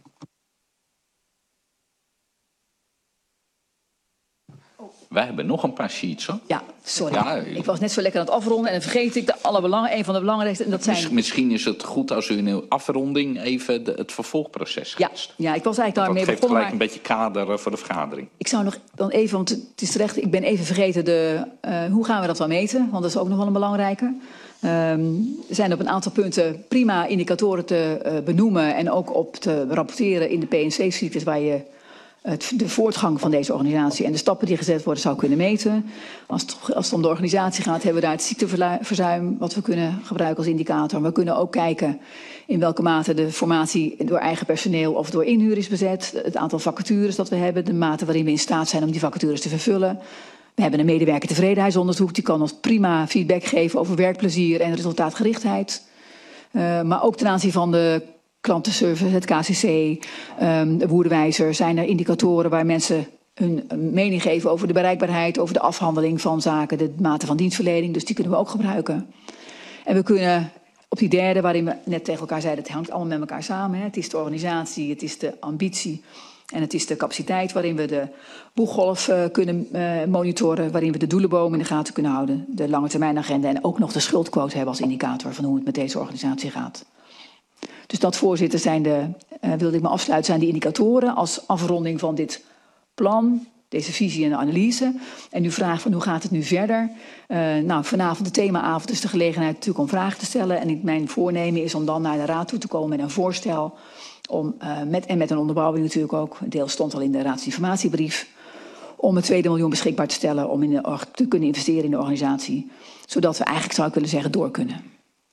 Wij hebben nog een paar sheets, hoor. Ja, sorry. Ja, ik was net zo lekker aan het afronden en dan vergeet ik een van de belangrijkste. En dat zijn... Misschien is het goed als u in uw afronding even het vervolgproses schetst. Ja, ik was eigenlijk daarmee begonnen. Dat geeft gelijk een beetje kader voor de vergadering. Ik zou nog dan even, want het is terecht, ik ben even vergeten hoe gaan we dat dan meten? Want dat is ook nog wel een belangrijke. Er zijn op een aantal punten prima indicatoren te benoemen en ook op te rapporteren in de PNC-cyclus waar je de voortgang van deze organisatie en de stappen die gezet worden zou kunnen meten. Als het om de organisatie gaat, hebben we daar het ziekteverzuim wat we kunnen gebruiken als indicator. We kunnen ook kijken in welke mate de formatie door eigen personeel of door inhuur is bezet. Het aantal vacatures dat we hebben, de mate waarin we in staat zijn om die vacatures te vervullen. We hebben een medewerker tevredenheidsonderzoek, die kan ons prima feedback geven over werkplezier en resultaatgerichtheid. Maar ook ten aanzien van de klantenservice, het KCC, de woerdenwijzer, zijn er indicatoren waar mensen hun mening geven over de bereikbaarheid, over de afhandeling van zaken, de mate van dienstverlening. Dus die kunnen we ook gebruiken. En we kunnen op die derde, waarin we net tegen elkaar zeiden, het hangt allemaal met elkaar samen. Hè. Het is de organisatie, het is de ambitie en het is de capaciteit waarin we de boeggolf kunnen monitoren, waarin we de doelenboom in de gaten kunnen houden, de langetermijnagenda en ook nog de schuldquote hebben als indicator van hoe het met deze organisatie gaat. Dus dat, voorzitter, wilde ik me afsluiten, zijn de indicatoren als afronding van dit plan, deze visie en analyse. En u vraagt van hoe gaat het nu verder? Vanavond de themaavond is de gelegenheid natuurlijk om vragen te stellen. En mijn voornemen is om dan naar de raad toe te komen met een voorstel. Met een onderbouwing natuurlijk ook. Een deel stond al in de raadsinformatiebrief. Om het tweede miljoen beschikbaar te stellen om te kunnen investeren in de organisatie. Zodat we eigenlijk, zou ik willen zeggen, door kunnen.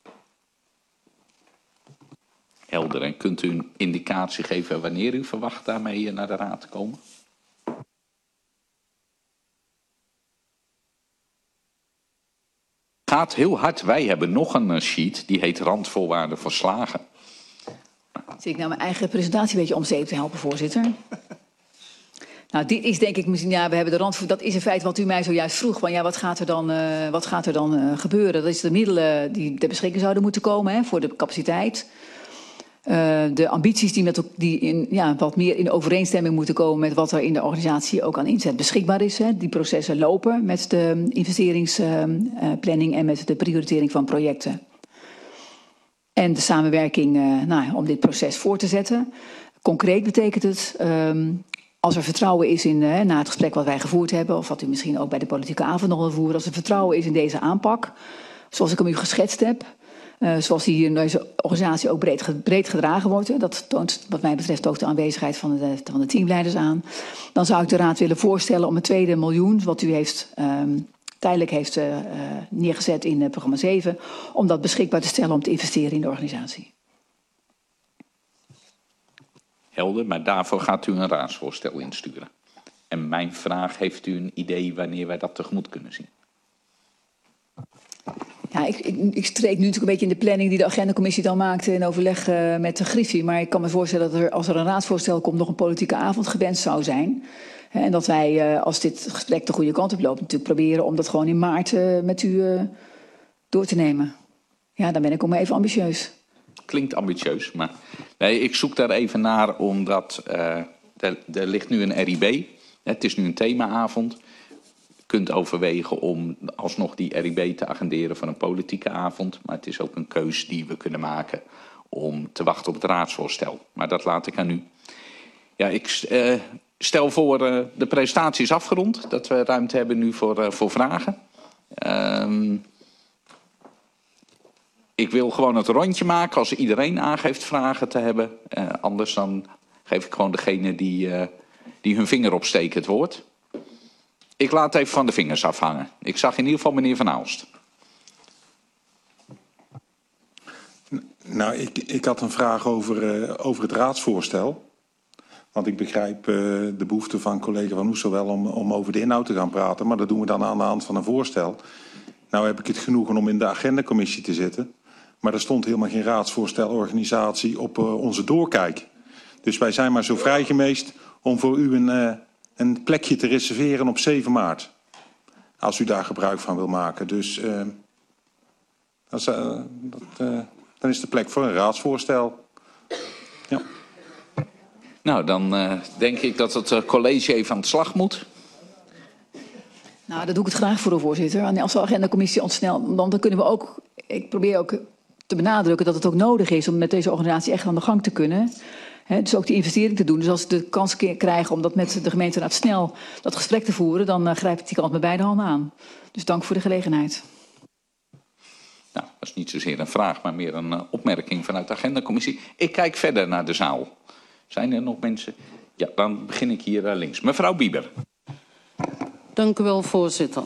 Helder. En kunt u een indicatie geven wanneer u verwacht daarmee naar de raad te komen? Gaat heel hard. Wij hebben nog een sheet, die heet randvoorwaarden voor slagen. Zit ik nou mijn eigen presentatie een beetje om zeep te helpen, voorzitter? Nou, dit is denk ik misschien, ja, we hebben de randvoorwaarden. Dat is in feite wat u mij zojuist vroeg. Van, ja, wat gaat er dan gebeuren? Dat is de middelen die ter beschikking zouden moeten komen voor de capaciteit. De ambities die wat meer in overeenstemming moeten komen met wat er in de organisatie ook aan inzet beschikbaar is. Hè. Die processen lopen met de investeringsplanning en met de prioritering van projecten. En de samenwerking om dit proces voor te zetten. Concreet betekent het, als er vertrouwen is na het gesprek wat wij gevoerd hebben, of wat u misschien ook bij de politieke avond nog wil voeren, als er vertrouwen is in deze aanpak, zoals ik hem u geschetst heb, zoals die hier in deze organisatie ook breed gedragen wordt. Dat toont wat mij betreft ook de aanwezigheid van de teamleiders aan. Dan zou ik de raad willen voorstellen om het tweede miljoen, wat u tijdelijk heeft neergezet in programma 7, om dat beschikbaar te stellen om te investeren in de organisatie. Helder, maar daarvoor gaat u een raadsvoorstel insturen. En mijn vraag, heeft u een idee wanneer wij dat tegemoet kunnen zien? Ja, ik treed nu natuurlijk een beetje in de planning die de agendacommissie dan maakte in overleg met de Griffie. Maar ik kan me voorstellen dat als er een raadsvoorstel komt, nog een politieke avond gewenst zou zijn. En dat wij, als dit gesprek de goede kant op loopt, natuurlijk proberen om dat gewoon in maart met u door te nemen. Ja, dan ben ik ook maar even ambitieus. Klinkt ambitieus, maar nee, ik zoek daar even naar omdat er ligt nu een RIB. Het is nu een themaavond. Je kunt overwegen om alsnog die RIB te agenderen voor een politieke avond. Maar het is ook een keus die we kunnen maken om te wachten op het raadsvoorstel. Maar dat laat ik aan u. Ja, ik stel voor, de presentatie is afgerond. Dat we ruimte hebben nu voor vragen. Ik wil gewoon het rondje maken als iedereen aangeeft vragen te hebben. Anders dan geef ik gewoon degene die hun vinger opsteken het woord. Ik laat even van de vingers afhangen. Ik zag in ieder geval meneer Van Aalst. Nou, ik had een vraag over het raadsvoorstel. Want ik begrijp de behoefte van collega Van Oessel wel om over de inhoud te gaan praten. Maar dat doen we dan aan de hand van een voorstel. Nou heb ik het genoegen om in de agendacommissie te zitten. Maar er stond helemaal geen raadsvoorstelorganisatie op onze doorkijk. Dus wij zijn maar zo vrij geweest om voor u een plekje te reserveren op 7 maart. Als u daar gebruik van wil maken. Dus dan is de plek voor een raadsvoorstel. Ja. Nou, dan denk ik dat het college even aan de slag moet. Nou, daar doe ik het graag voor, voorzitter. Als de agendacommissie ontsnelt, dan kunnen we ook... Ik probeer ook te benadrukken dat het ook nodig is om met deze organisatie echt aan de gang te kunnen. Dus ook die investering te doen. Dus als we de kans krijgen om dat met de gemeenteraad snel dat gesprek te voeren, dan grijp ik die kant met beide handen aan. Dus dank voor de gelegenheid. Nou, dat is niet zozeer een vraag, maar meer een opmerking vanuit de agendacommissie. Ik kijk verder naar de zaal. Zijn er nog mensen? Ja, dan begin ik hier links. Mevrouw Bieber. Dank u wel, voorzitter.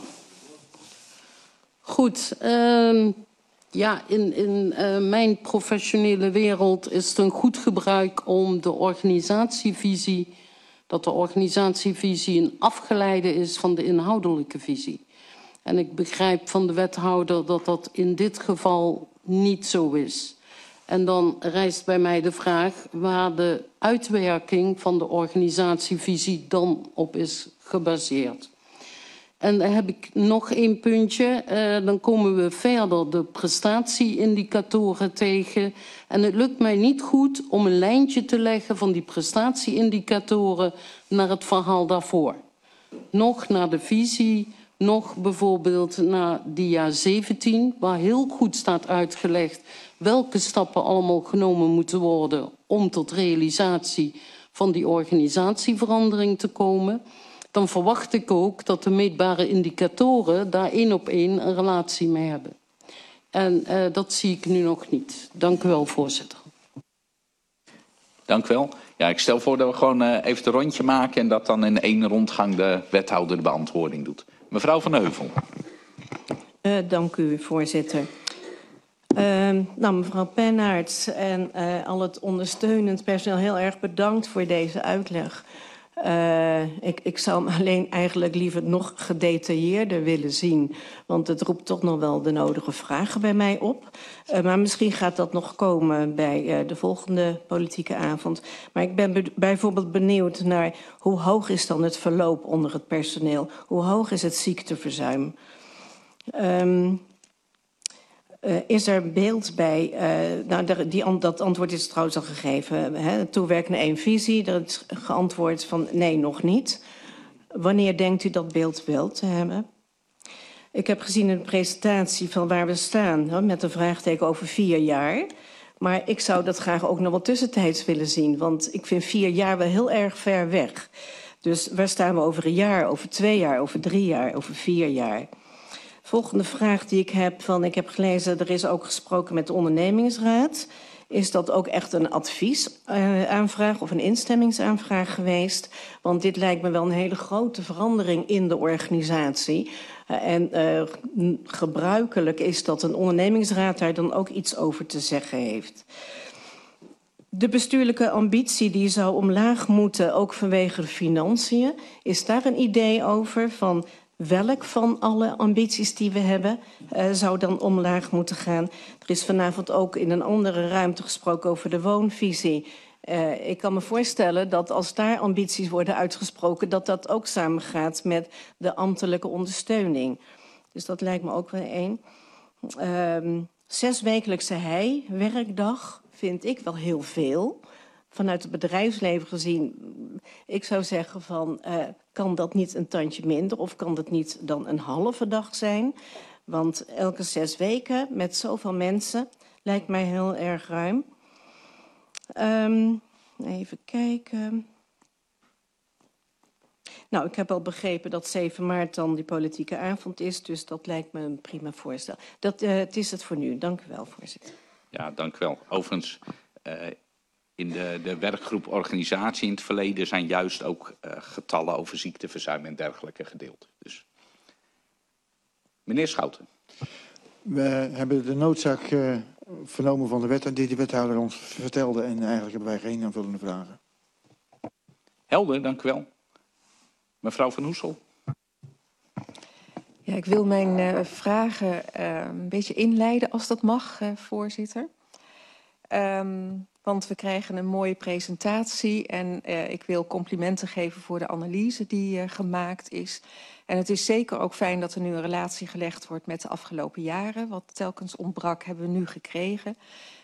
Goed. Ja, in mijn professionele wereld is het een goed gebruik om de organisatievisie, dat de organisatievisie een afgeleide is van de inhoudelijke visie. En ik begrijp van de wethouder dat dat in dit geval niet zo is. En dan rijst bij mij de vraag waar de uitwerking van de organisatievisie dan op is gebaseerd. En dan heb ik nog 1 puntje. Dan komen we verder de prestatieindicatoren tegen. En het lukt mij niet goed om een lijntje te leggen van die prestatieindicatoren naar het verhaal daarvoor. Nog naar de visie, nog bijvoorbeeld naar dia 17, waar heel goed staat uitgelegd welke stappen allemaal genomen moeten worden om tot realisatie van die organisatieverandering te komen. Dan verwacht ik ook dat de meetbare indicatoren daar 1 op 1 een relatie mee hebben. En dat zie ik nu nog niet. Dank u wel, voorzitter. Dank u wel. Ja, ik stel voor dat we gewoon even het rondje maken en dat dan in 1 rondgang de wethouder de beantwoording doet. Mevrouw Van Heuvel. Dank u, voorzitter. Nou, mevrouw Pennaerts en al het ondersteunend personeel heel erg bedankt voor deze uitleg. Ik zou hem alleen eigenlijk liever nog gedetailleerder willen zien. Want het roept toch nog wel de nodige vragen bij mij op. Maar misschien gaat dat nog komen bij de volgende politieke avond. Maar ik ben bijvoorbeeld benieuwd naar hoe hoog is dan het verloop onder het personeel? Hoe hoog is het ziekteverzuim? Is er beeld bij? Dat antwoord is trouwens al gegeven. Toewerken naar 1 visie. Er is geantwoord van nee, nog niet. Wanneer denkt u dat beeld wel te hebben? Ik heb gezien in de presentatie van waar we staan, met een vraagteken over 4 jaar. Maar ik zou dat graag ook nog wel tussentijds willen zien. Want ik vind 4 jaar wel heel erg ver weg. Dus waar staan we over 1 jaar, over 2 jaar, over 3 jaar, over 4 jaar? Volgende vraag die ik heb, ik heb gelezen, er is ook gesproken met de ondernemingsraad. Is dat ook echt een adviesaanvraag of een instemmingsaanvraag geweest? Want dit lijkt me wel een hele grote verandering in de organisatie. En gebruikelijk is dat een ondernemingsraad daar dan ook iets over te zeggen heeft. De bestuurlijke ambitie die zou omlaag moeten, ook vanwege de financiën. Is daar een idee over van welk van alle ambities die we hebben zou dan omlaag moeten gaan? Er is vanavond ook in een andere ruimte gesproken over de woonvisie. Ik kan me voorstellen dat als daar ambities worden uitgesproken, dat dat ook samengaat met de ambtelijke ondersteuning. Dus dat lijkt me ook wel 1. 6 wekelijkse werkdag vind ik wel heel veel. Vanuit het bedrijfsleven gezien, ik zou zeggen van, kan dat niet een tandje minder of kan dat niet dan een halve dag zijn? Want elke 6 weken met zoveel mensen lijkt mij heel erg ruim. Even kijken. Nou, ik heb al begrepen dat 7 maart dan die politieke avond is, dus dat lijkt me een prima voorstel. Het is het voor nu. Dank u wel, voorzitter. Ja, dank u wel. Overigens, in de werkgroep organisatie in het verleden zijn juist ook getallen over ziekteverzuim en dergelijke gedeeld. Dus. Meneer Schouten. We hebben de noodzaak vernomen van de wethouder ons vertelde en eigenlijk hebben wij geen aanvullende vragen. Helder, dank u wel. Mevrouw Van Hoesel. Ja, ik wil mijn vragen een beetje inleiden, als dat mag, voorzitter. Want we krijgen een mooie presentatie en ik wil complimenten geven voor de analyse die gemaakt is. En het is zeker ook fijn dat er nu een relatie gelegd wordt met de afgelopen jaren. Wat telkens ontbrak, hebben we nu gekregen.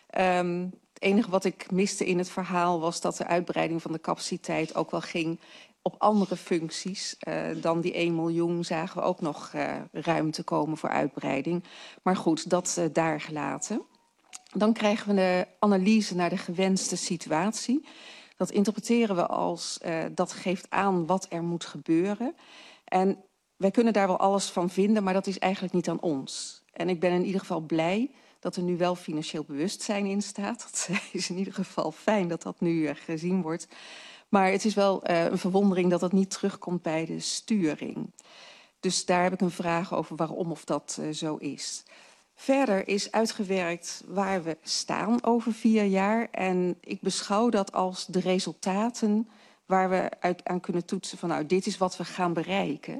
Het enige wat ik miste in het verhaal was dat de uitbreiding van de capaciteit ook wel ging op andere functies. Dan die 1 miljoen zagen we ook nog ruimte komen voor uitbreiding. Maar goed, dat daar gelaten. Dan krijgen we de analyse naar de gewenste situatie. Dat interpreteren we als dat geeft aan wat er moet gebeuren. En wij kunnen daar wel alles van vinden, maar dat is eigenlijk niet aan ons. En ik ben in ieder geval blij dat er nu wel financieel bewustzijn in staat. Dat is in ieder geval fijn dat dat nu gezien wordt. Maar het is wel een verwondering dat het niet terugkomt bij de sturing. Dus daar heb ik een vraag over waarom of dat zo is. Verder is uitgewerkt waar we staan over 4 jaar. En ik beschouw dat als de resultaten waar we aan kunnen toetsen van nou, dit is wat we gaan bereiken.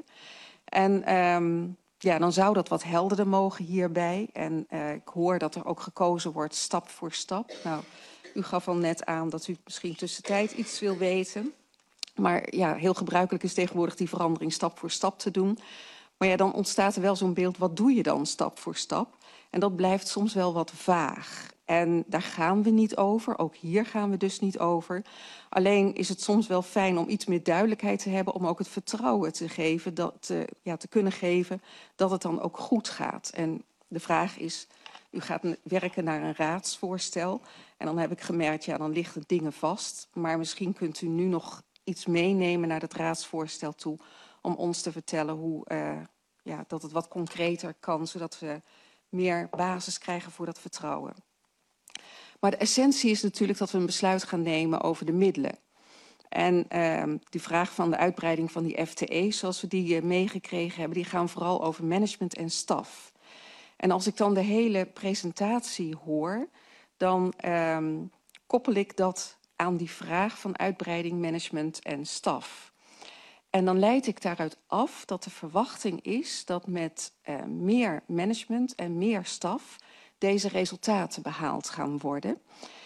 En ja, dan zou dat wat helderder mogen hierbij. En ik hoor dat er ook gekozen wordt stap voor stap. Nou, u gaf al net aan dat u misschien tussentijd iets wil weten. Maar ja, heel gebruikelijk is tegenwoordig die verandering stap voor stap te doen. Maar ja, dan ontstaat er wel zo'n beeld, wat doe je dan stap voor stap? En dat blijft soms wel wat vaag. En daar gaan we niet over, ook hier gaan we dus niet over. Alleen is het soms wel fijn om iets meer duidelijkheid te hebben, om ook het vertrouwen te geven, te kunnen geven dat het dan ook goed gaat. En de vraag is, u gaat werken naar een raadsvoorstel. En dan heb ik gemerkt, ja, dan liggen dingen vast. Maar misschien kunt u nu nog iets meenemen naar het raadsvoorstel toe, om ons te vertellen hoe, dat het wat concreter kan, zodat we meer basis krijgen voor dat vertrouwen. Maar de essentie is natuurlijk dat we een besluit gaan nemen over de middelen. En die vraag van de uitbreiding van die FTE, zoals we die meegekregen hebben, die gaan vooral over management en staf. En als ik dan de hele presentatie hoor, dan koppel ik dat aan die vraag van uitbreiding, management en staf. En dan leid ik daaruit af dat de verwachting is dat met meer management en meer staf deze resultaten behaald gaan worden.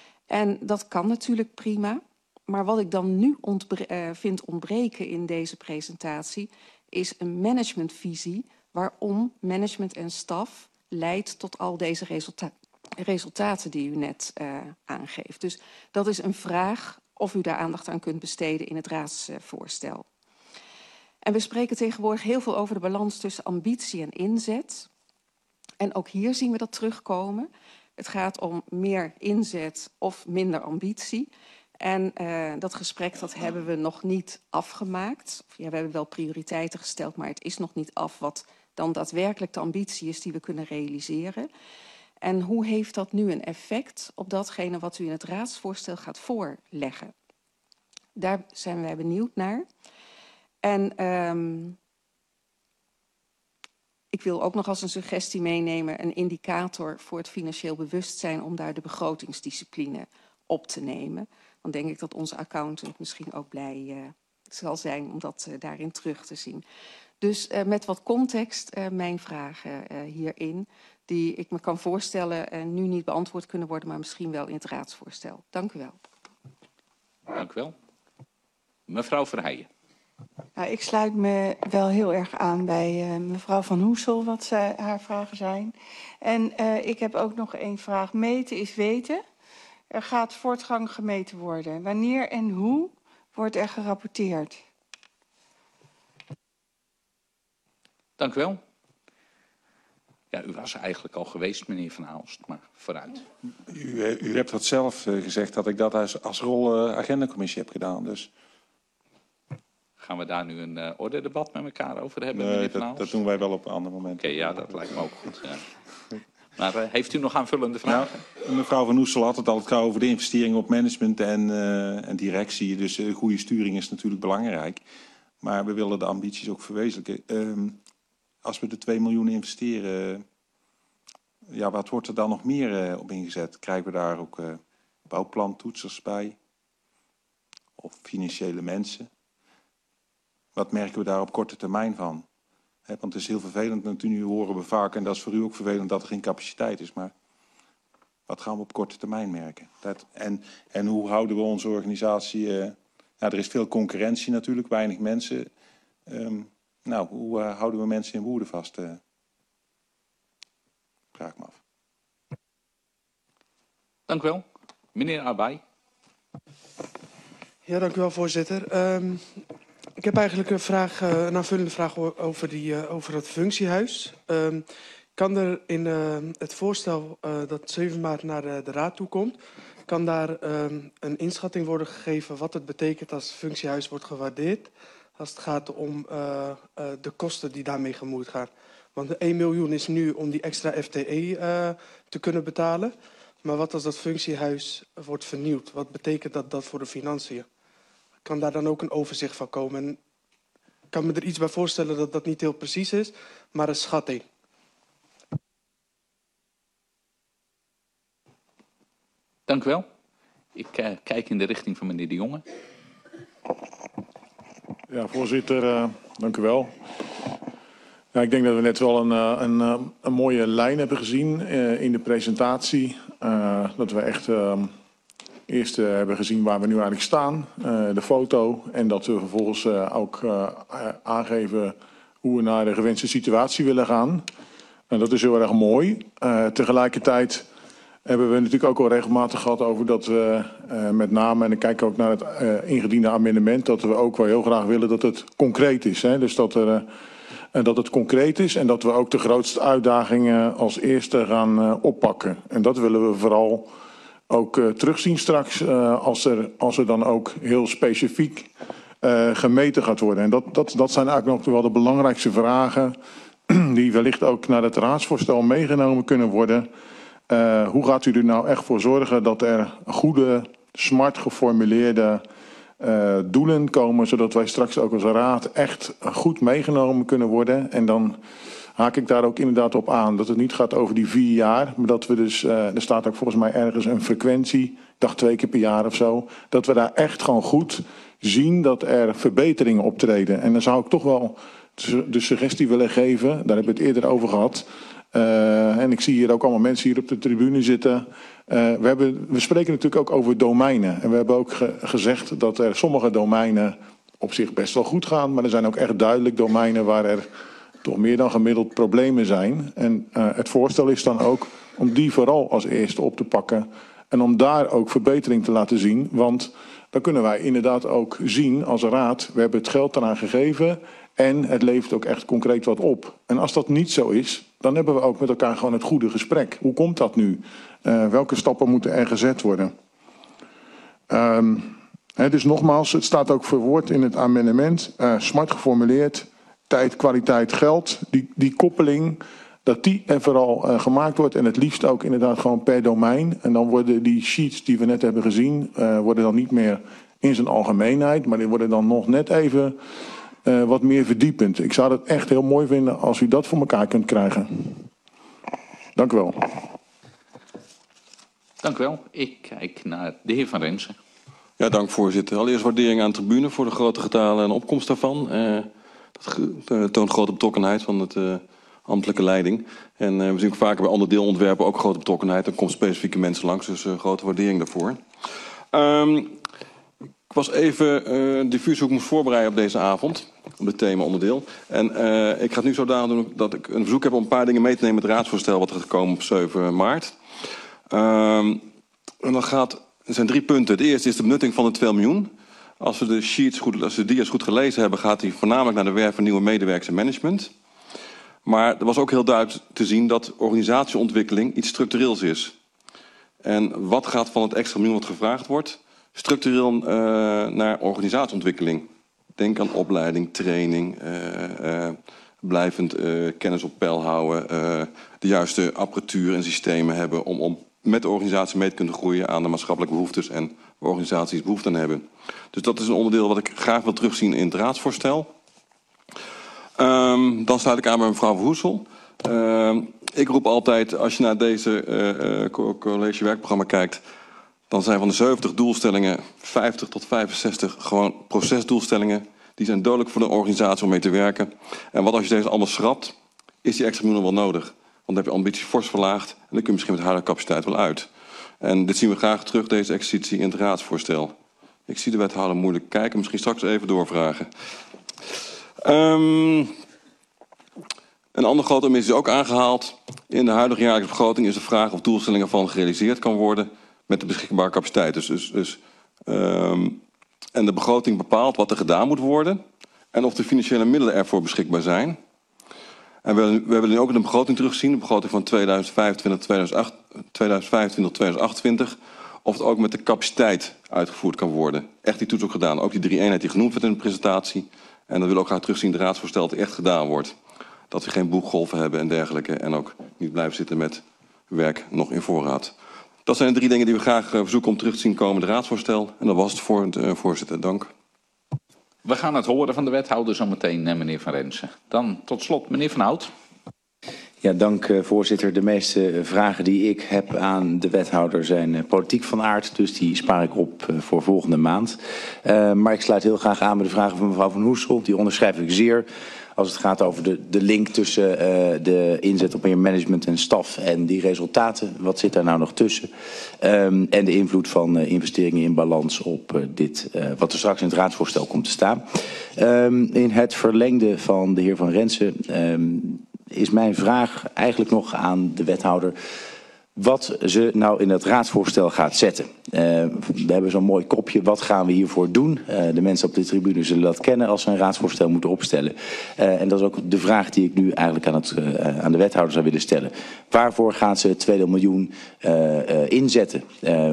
En dat kan natuurlijk prima. Maar wat ik dan nu vind ontbreken in deze presentatie is een managementvisie waarom management en staf leidt tot al deze resultaten die u net aangeeft. Dus dat is een vraag of u daar aandacht aan kunt besteden in het raadsvoorstel. En we spreken tegenwoordig heel veel over de balans tussen ambitie en inzet. En ook hier zien we dat terugkomen. Het gaat om meer inzet of minder ambitie. En dat gesprek dat hebben we nog niet afgemaakt. Ja, we hebben wel prioriteiten gesteld, maar het is nog niet af wat dan daadwerkelijk de ambitie is die we kunnen realiseren. En hoe heeft dat nu een effect op datgene wat u in het raadsvoorstel gaat voorleggen? Daar zijn wij benieuwd naar. En ik wil ook nog als een suggestie meenemen een indicator voor het financieel bewustzijn om daar de begrotingsdiscipline op te nemen. Dan denk ik dat onze accountant misschien ook blij zal zijn om dat daarin terug te zien. Dus met wat context mijn vragen hierin, die ik me kan voorstellen nu niet beantwoord kunnen worden, maar misschien wel in het raadsvoorstel. Dank u wel. Dank u wel. Mevrouw Verheijen. Nou, ik sluit me wel heel erg aan bij mevrouw Van Hoesel, wat haar vragen zijn. En ik heb ook nog 1 vraag. Meten is weten. Er gaat voortgang gemeten worden. Wanneer en hoe wordt er gerapporteerd? Dank u wel. Ja, u was eigenlijk al geweest, meneer Van Aalst, maar vooruit. U hebt dat zelf gezegd dat ik dat als rol agendacommissie heb gedaan. Dus. Gaan we daar nu een ordedebat met elkaar over hebben, Nee, meneer Van Aalst? dat doen wij wel op een ander moment. Oké, ja, dat lijkt me ook goed. Ja. Maar heeft u nog aanvullende vragen? Nou, mevrouw Van Oestel had het al gauw over de investering op management en directie. Dus goede sturing is natuurlijk belangrijk. Maar we willen de ambities ook verwezenlijken. Als we de 2 miljoen investeren, ja, wat wordt er dan nog meer op ingezet? Krijgen we daar ook bouwplantoetsers bij? Of financiële mensen? Wat merken we daar op korte termijn van? Want het is heel vervelend, natuurlijk horen we vaak, en dat is voor u ook vervelend, dat er geen capaciteit is. Maar wat gaan we op korte termijn merken? En hoe houden we onze organisatie... er is veel concurrentie natuurlijk, weinig mensen. Hoe houden we mensen in Woerden vast? Vraag me af. Dank u wel. Meneer Abai. Ja, dank u wel, voorzitter. Ik heb eigenlijk een aanvullende vraag over het functiehuis. Kan er in het voorstel dat 7 maart naar de Raad toe komt, kan daar een inschatting worden gegeven wat het betekent als het functiehuis wordt gewaardeerd, als het gaat om de kosten die daarmee gemoeid gaan? Want de 1 miljoen is nu om die extra FTE te kunnen betalen. Maar wat als dat functiehuis wordt vernieuwd? Wat betekent dat voor de financiën? Kan daar dan ook een overzicht van komen? En ik kan me er iets bij voorstellen dat dat niet heel precies is, maar een schatting. Dank u wel. Ik kijk in de richting van meneer De Jonge. Ja, voorzitter, dank u wel. Ja, ik denk dat we net wel een mooie lijn hebben gezien in de presentatie. Dat we echt eerst hebben gezien waar we nu eigenlijk staan, de foto. En dat we vervolgens ook aangeven hoe we naar de gewenste situatie willen gaan. En dat is heel erg mooi. Tegelijkertijd hebben we natuurlijk ook al regelmatig gehad over dat we met name, en ik kijk ook naar het ingediende amendement, dat we ook wel heel graag willen dat het concreet is. Hè? Dus dat het concreet is en dat we ook de grootste uitdagingen als eerste gaan oppakken. En dat willen we vooral ook terugzien straks als er dan ook heel specifiek gemeten gaat worden. En dat zijn eigenlijk nog wel de belangrijkste vragen die wellicht ook naar het raadsvoorstel meegenomen kunnen worden. Hoe gaat u er nou echt voor zorgen dat er goede, smart geformuleerde doelen komen, zodat wij straks ook als raad echt goed meegenomen kunnen worden. En dan haak ik daar ook inderdaad op aan dat het niet gaat over die 4 jaar, maar dat we dus, er staat ook volgens mij ergens een frequentie, ik dacht 2 keer per jaar of zo, dat we daar echt gewoon goed zien dat er verbeteringen optreden. En dan zou ik toch wel de suggestie willen geven, daar hebben we het eerder over gehad. En ik zie hier ook allemaal mensen hier op de tribune zitten. We spreken natuurlijk ook over domeinen. En we hebben ook gezegd dat er sommige domeinen op zich best wel goed gaan. Maar er zijn ook echt duidelijk domeinen waar er toch meer dan gemiddeld problemen zijn. En het voorstel is dan ook om die vooral als eerste op te pakken. En om daar ook verbetering te laten zien. Want dan kunnen wij inderdaad ook zien als raad, we hebben het geld eraan gegeven. En het levert ook echt concreet wat op. En als dat niet zo is, dan hebben we ook met elkaar gewoon het goede gesprek. Hoe komt dat nu? Welke stappen moeten er gezet worden? Dus nogmaals, het staat ook verwoord in het amendement. Smart geformuleerd, tijd, kwaliteit, geld. Die koppeling, dat die er vooral gemaakt wordt. En het liefst ook inderdaad gewoon per domein. En dan worden die sheets die we net hebben gezien, worden dan niet meer in zijn algemeenheid. Maar die worden dan nog net even wat meer verdiepend. Ik zou het echt heel mooi vinden als u dat voor elkaar kunt krijgen. Dank u wel. Dank u wel. Ik kijk naar de heer Van Rensen. Ja, dank voorzitter. Allereerst waardering aan de tribune voor de grote getalen en opkomst daarvan. Dat toont grote betrokkenheid van de ambtelijke leiding. En we zien ook vaker bij andere deelontwerpen ook grote betrokkenheid. Er komen specifieke mensen langs, dus grote waardering daarvoor. Ik was even diffuus hoe ik moest voorbereiden op deze avond, op dit thema-onderdeel. En ik ga het nu zodanig doen dat ik een verzoek heb om een paar dingen mee te nemen met het raadsvoorstel wat er is gekomen op 7 maart. En dan er zijn 3 punten. Het eerste is de benutting van de 2 miljoen. Als we de dia's goed gelezen hebben, gaat die voornamelijk naar de werf van nieuwe medewerkers en management. Maar er was ook heel duidelijk te zien dat organisatieontwikkeling iets structureels is. En wat gaat van het extra miljoen wat gevraagd wordt structureel naar organisatieontwikkeling? Denk aan opleiding, training, blijvend kennis op peil houden, de juiste apparatuur en systemen hebben om met de organisatie mee te kunnen groeien aan de maatschappelijke behoeftes en waar organisaties behoefte aan hebben. Dus dat is een onderdeel wat ik graag wil terugzien in het raadsvoorstel. Dan sluit ik aan bij mevrouw Van Hoesel. Ik roep altijd, als je naar deze college-werkprogramma kijkt, dan zijn van de 70 doelstellingen 50 tot 65 gewoon procesdoelstellingen. Die zijn dodelijk voor de organisatie om mee te werken. En wat als je deze allemaal schrapt, is die extra miljoen wel nodig. Want dan heb je ambitie fors verlaagd en dan kun je misschien met de huidige capaciteit wel uit. En dit zien we graag terug, deze exercitie in het raadsvoorstel. Ik zie de wethouder moeilijk kijken, misschien straks even doorvragen. Een ander groot omissie is ook aangehaald. In de huidige jaarlijkse begroting is de vraag of doelstellingen van gerealiseerd kan worden met de beschikbare capaciteit. En de begroting bepaalt wat er gedaan moet worden en of de financiële middelen ervoor beschikbaar zijn. En we hebben nu ook in de begroting teruggezien, de begroting van 2025-2028, of het ook met de capaciteit uitgevoerd kan worden. Echt die toets ook gedaan. Ook die 3 eenheid die genoemd werd in de presentatie. En dat willen we ook graag terugzien in de raadsvoorstel dat echt gedaan wordt. Dat we geen boekgolven hebben en dergelijke. En ook niet blijven zitten met werk nog in voorraad. Dat zijn de 3 dingen die we graag verzoeken om terug te zien komen in de raadsvoorstel. En dat was het voor het voorzitter. Dank. We gaan het horen van de wethouder zometeen, meneer Van Rensen. Dan tot slot, meneer Van Hout. Ja, dank voorzitter. De meeste vragen die ik heb aan de wethouder zijn politiek van aard. Dus die spaar ik op voor volgende maand. Maar ik sluit heel graag aan bij de vragen van mevrouw Van Hoesel. Die onderschrijf ik zeer. Als het gaat over de link tussen de inzet op meer management en staf en die resultaten. Wat zit daar nou nog tussen? En de invloed van investeringen in balans op dit, wat er straks in het raadsvoorstel komt te staan. In het verlengde van de heer Van Rensen is mijn vraag eigenlijk nog aan de wethouder wat ze nou in het raadsvoorstel gaat zetten. We hebben zo'n mooi kopje, wat gaan we hiervoor doen? De mensen op de tribune zullen dat kennen als ze een raadsvoorstel moeten opstellen. En dat is ook de vraag die ik nu eigenlijk aan de wethouder zou willen stellen. Waarvoor gaan ze het 2 miljoen inzetten?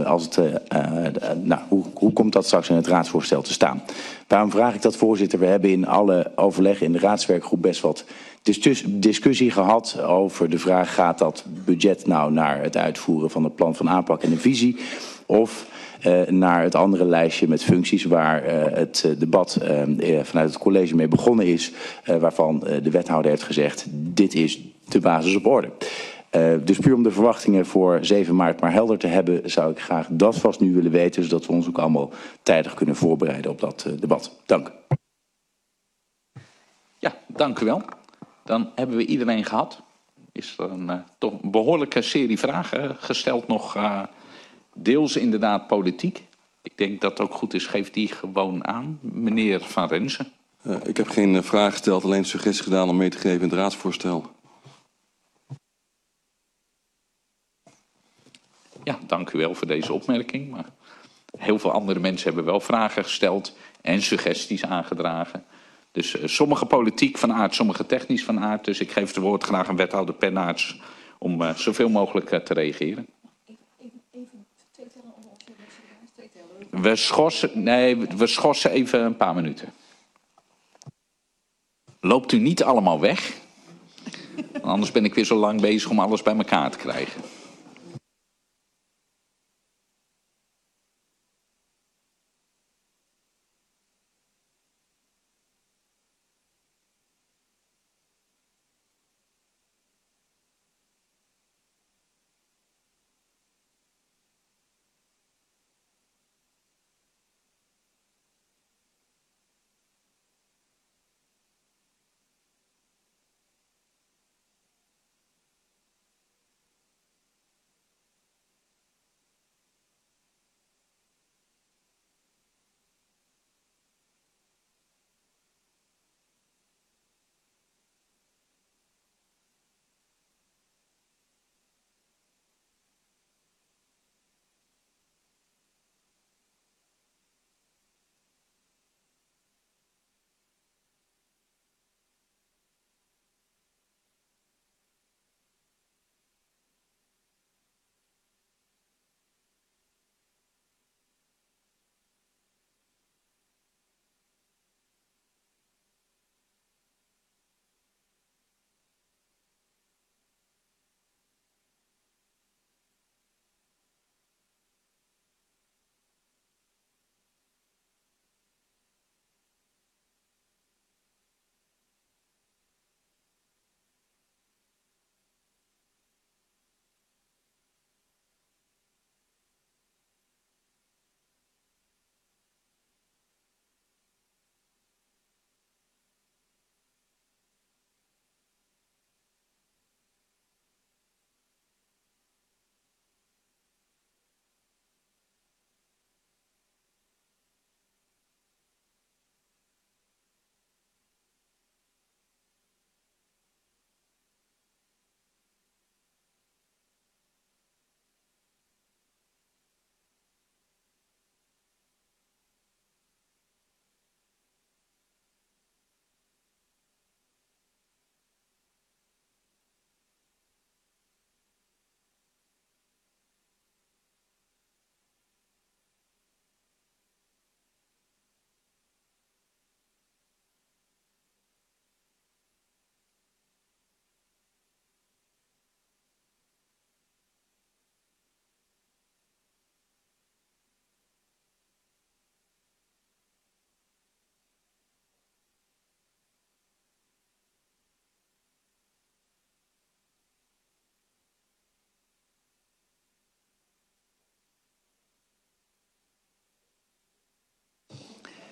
Hoe komt dat straks in het raadsvoorstel te staan? Waarom vraag ik dat, voorzitter? We hebben in alle overleggen in de raadswerkgroep best wat discussie gehad over de vraag, gaat dat budget nou naar het uitvoeren van het plan van aanpak en de visie of naar het andere lijstje met functies waar het debat vanuit het college mee begonnen is, waarvan de wethouder heeft gezegd, dit is de basis op orde. Dus puur om de verwachtingen voor 7 maart maar helder te hebben, zou ik graag dat vast nu willen weten, zodat we ons ook allemaal tijdig kunnen voorbereiden op dat debat. Dank. Ja, dank u wel. Dan hebben we iedereen gehad. Is er toch een behoorlijke serie vragen gesteld nog, deels inderdaad politiek. Ik denk dat het ook goed is, geef die gewoon aan. Meneer Van Rensen. Ik heb geen vraag gesteld, alleen suggestie gedaan om mee te geven in het raadsvoorstel. Ja, dank u wel voor deze opmerking. Maar heel veel andere mensen hebben wel vragen gesteld en suggesties aangedragen. Dus sommige politiek van aard, sommige technisch van aard. Dus ik geef het woord graag aan wethouder Pennaerts om zoveel mogelijk te reageren. We schorsen even een paar minuten. Loopt u niet allemaal weg? Anders ben ik weer zo lang bezig om alles bij elkaar te krijgen.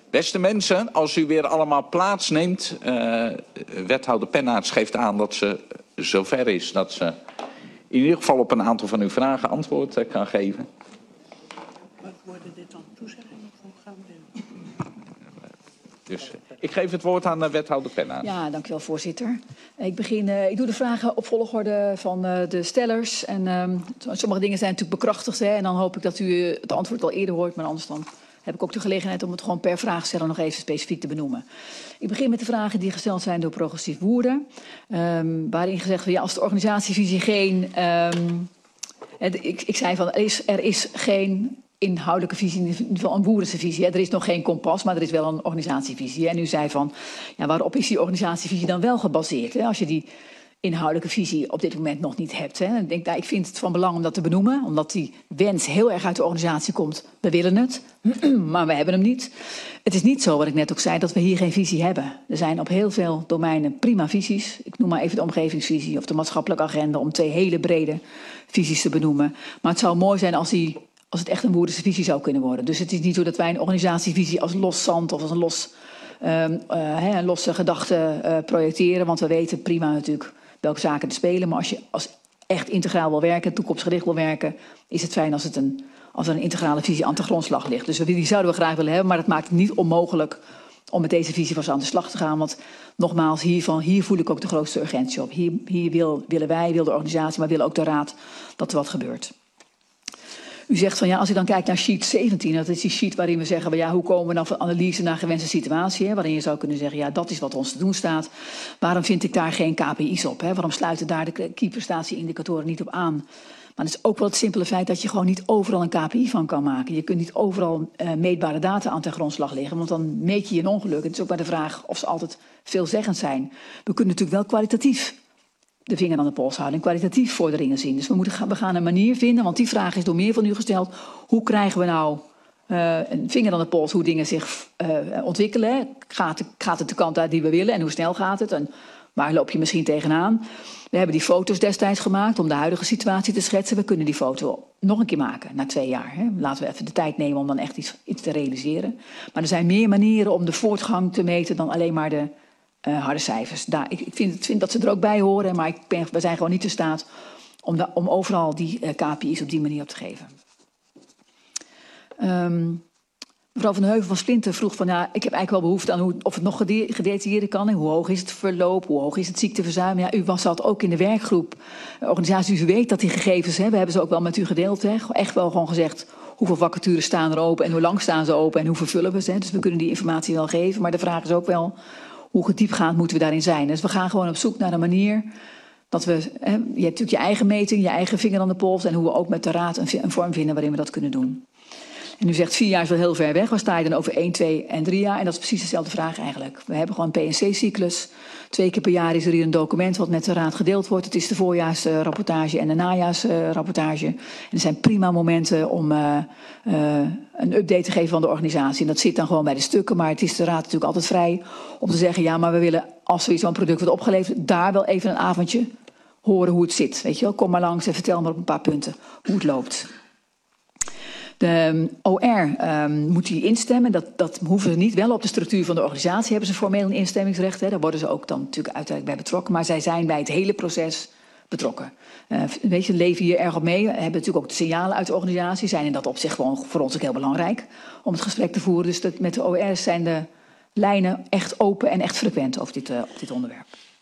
Beste mensen, als u weer allemaal plaatsneemt, wethouder Pennaerts geeft aan dat ze zover is dat ze in ieder geval op een aantal van uw vragen antwoord kan geven. Worden dit dan toezeggingen of hoe gaan we dit? Dus ik geef het woord aan wethouder Pennaerts. Ja, dank u wel, voorzitter. Ik doe de vragen op volgorde van de stellers. En sommige dingen zijn natuurlijk bekrachtigd. Hè, en dan hoop ik dat u het antwoord al eerder hoort. Maar anders dan heb ik ook de gelegenheid om het gewoon per vraagsteller nog even specifiek te benoemen. Ik begin met de vragen die gesteld zijn door Progressief Woerden. Waarin gezegd wordt, ja, als de organisatievisie geen... ik zei van, er is geen inhoudelijke visie, in ieder geval een boerense visie. Hè. Er is nog geen kompas, maar er is wel een organisatievisie. Hè. En u zei van, ja, waarop is die organisatievisie dan wel gebaseerd? Hè? Als je die inhoudelijke visie op dit moment nog niet hebt. Hè. Ik vind het van belang om dat te benoemen, omdat die wens heel erg uit de organisatie komt. We willen het, maar we hebben hem niet. Het is niet zo, wat ik net ook zei, dat we hier geen visie hebben. Er zijn op heel veel domeinen prima visies. Ik noem maar even de omgevingsvisie of de maatschappelijke agenda, om 2 hele brede visies te benoemen. Maar het zou mooi zijn als het echt een boerense visie zou kunnen worden. Dus het is niet zo dat wij een organisatievisie als los zand of als een losse gedachte projecteren. Want we weten prima natuurlijk welke zaken te spelen. Maar als echt integraal wil werken, toekomstgericht wil werken, is het fijn als er een integrale visie aan de grondslag ligt. Dus die zouden we graag willen hebben, maar dat maakt het niet onmogelijk om met deze visie vast aan de slag te gaan. Want nogmaals, hier voel ik ook de grootste urgentie op. Hier willen wij, wil de organisatie, maar willen ook de raad dat er wat gebeurt. U zegt van ja, als ik dan kijk naar sheet 17, dat is die sheet waarin we zeggen, ja, hoe komen we nou van analyse naar gewenste situatie? Hè? Waarin je zou kunnen zeggen, ja, dat is wat ons te doen staat. Waarom vind ik daar geen KPI's op? Hè? Waarom sluiten daar de key prestatieindicatoren niet op aan? Maar het is ook wel het simpele feit dat je gewoon niet overal een KPI van kan maken. Je kunt niet overal meetbare data aan ten grondslag leggen, want dan meet je een ongeluk. Het is ook maar de vraag of ze altijd veelzeggend zijn. We kunnen natuurlijk wel kwalitatief de vinger aan de pols houden en kwalitatief vorderingen zien. Dus we gaan een manier vinden, want die vraag is door meer van u gesteld. Hoe krijgen we nou een vinger aan de pols hoe dingen zich ontwikkelen? Gaat het de kant uit die we willen en hoe snel gaat het? En waar loop je misschien tegenaan? We hebben die foto's destijds gemaakt om de huidige situatie te schetsen. We kunnen die foto nog een keer maken na 2 jaar. Hè. Laten we even de tijd nemen om dan echt iets te realiseren. Maar er zijn meer manieren om de voortgang te meten dan alleen maar de harde cijfers. Ik vind dat ze er ook bij horen, maar we zijn gewoon niet in staat om overal die KPI's op die manier op te geven. Mevrouw Van Heuvel van Splinter vroeg van, ja, ik heb eigenlijk wel behoefte aan of het nog gedetailleerder kan. En hoe hoog is het verloop, hoe hoog is het ziekteverzuim? Ja, u zat ook in de werkgroep. Organisatie, u weet dat die gegevens, we hebben ze ook wel met u gedeeld. Hè, echt wel gewoon gezegd, hoeveel vacatures staan er open en hoe lang staan ze open en hoe vervullen we ze. Hè? Dus we kunnen die informatie wel geven, maar de vraag is ook wel, hoe diepgaand moeten we daarin zijn? Dus we gaan gewoon op zoek naar een manier dat je hebt natuurlijk je eigen meting, je eigen vinger aan de pols en hoe we ook met de raad een vorm vinden waarin we dat kunnen doen. En u zegt 4 jaar is wel heel ver weg. Waar sta je dan over 1, 2 en 3 jaar? En dat is precies dezelfde vraag eigenlijk. We hebben gewoon een PNC-cyclus. 2 keer per jaar is er hier een document wat met de raad gedeeld wordt. Het is de voorjaarsrapportage en de najaarsrapportage. En er zijn prima momenten om een update te geven van de organisatie. En dat zit dan gewoon bij de stukken. Maar het is de raad natuurlijk altijd vrij om te zeggen, ja, maar we willen, als er zo'n product wordt opgeleverd, daar wel even een avondje horen hoe het zit. Weet je wel, kom maar langs en vertel maar op een paar punten hoe het loopt. De OR moet die instemmen. Dat hoeven ze niet. Wel op de structuur van de organisatie hebben ze formeel een instemmingsrecht. Hè. Daar worden ze ook dan natuurlijk uiteindelijk bij betrokken. Maar zij zijn bij het hele proces betrokken. Weet je, leven hier erg op mee. We hebben natuurlijk ook de signalen uit de organisatie. Zijn in dat opzicht gewoon voor ons ook heel belangrijk om het gesprek te voeren. Dus met de OR zijn de lijnen echt open en echt frequent over dit onderwerp.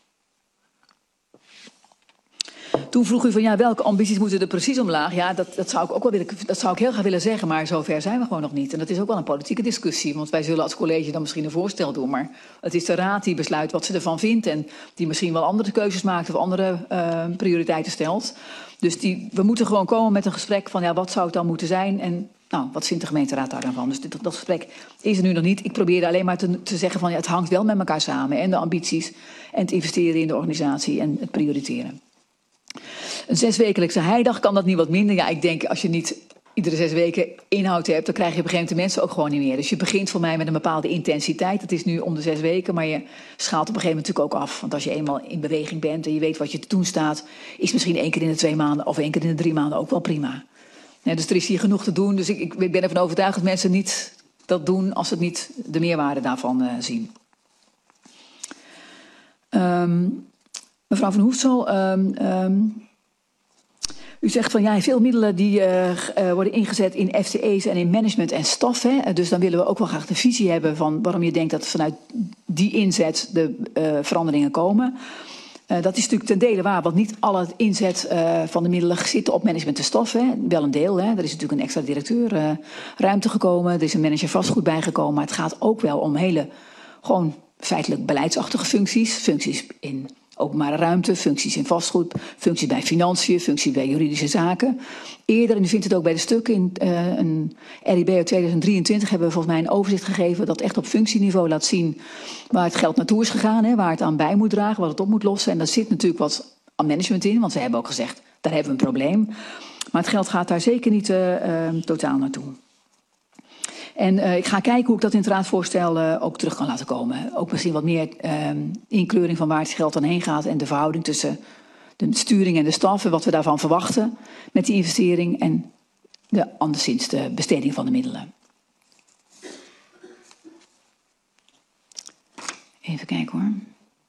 Toen vroeg u van, ja, welke ambities moeten er precies omlaag? Ja, dat zou ik ook wel willen, dat zou ik heel graag willen zeggen, maar zover zijn we gewoon nog niet. En dat is ook wel een politieke discussie, want wij zullen als college dan misschien een voorstel doen, maar het is de raad die besluit wat ze ervan vindt en die misschien wel andere keuzes maakt of andere prioriteiten stelt. Dus we moeten gewoon komen met een gesprek van, ja, wat zou het dan moeten zijn en nou, wat vindt de gemeenteraad daar dan van? Dus dat gesprek is er nu nog niet. Ik probeerde alleen maar te zeggen van, ja, het hangt wel met elkaar samen en de ambities en het investeren in de organisatie en het prioriteren. Een 6-wekelijkse heidag, kan dat niet wat minder? Ja, ik denk als je niet iedere 6 weken inhoud hebt, dan krijg je op een gegeven moment de mensen ook gewoon niet meer. Dus je begint voor mij met een bepaalde intensiteit. Dat is nu om de 6 weken, maar je schaalt op een gegeven moment natuurlijk ook af. Want als je eenmaal in beweging bent en je weet wat je te doen staat, is misschien 1 keer in de 2 maanden of 1 keer in de 3 maanden ook wel prima. Ja, dus er is hier genoeg te doen. Dus ik ben ervan overtuigd dat mensen niet dat doen als ze niet de meerwaarde daarvan zien. Mevrouw Van Hoefsel, u zegt van ja, veel middelen die worden ingezet in FTE's en in management en staf. Hè? Dus dan willen we ook wel graag de visie hebben van waarom je denkt dat vanuit die inzet de veranderingen komen. Dat is natuurlijk ten dele waar, want niet alle inzet van de middelen zitten op management en staf. Hè? Wel een deel. Hè? Er is natuurlijk een extra directeur ruimte gekomen. Er is een manager vastgoed bijgekomen. Maar het gaat ook wel om hele gewoon feitelijk beleidsachtige functies. Functies in openbare ruimte, functies in vastgoed, functies bij financiën, functies bij juridische zaken. Eerder, en u vindt het ook bij de stukken, in een RIB uit 2023 hebben we volgens mij een overzicht gegeven dat echt op functieniveau laat zien waar het geld naartoe is gegaan, hè, waar het aan bij moet dragen, wat het op moet lossen. En daar zit natuurlijk wat aan management in, want we hebben ook gezegd, daar hebben we een probleem. Maar het geld gaat daar zeker niet totaal naartoe. En ik ga kijken hoe ik dat in het raadsvoorstel ook terug kan laten komen. Ook misschien wat meer inkleuring van waar het geld dan heen gaat en de verhouding tussen de sturing en de staf en wat we daarvan verwachten met die investering en anderszins de besteding van de middelen. Even kijken hoor.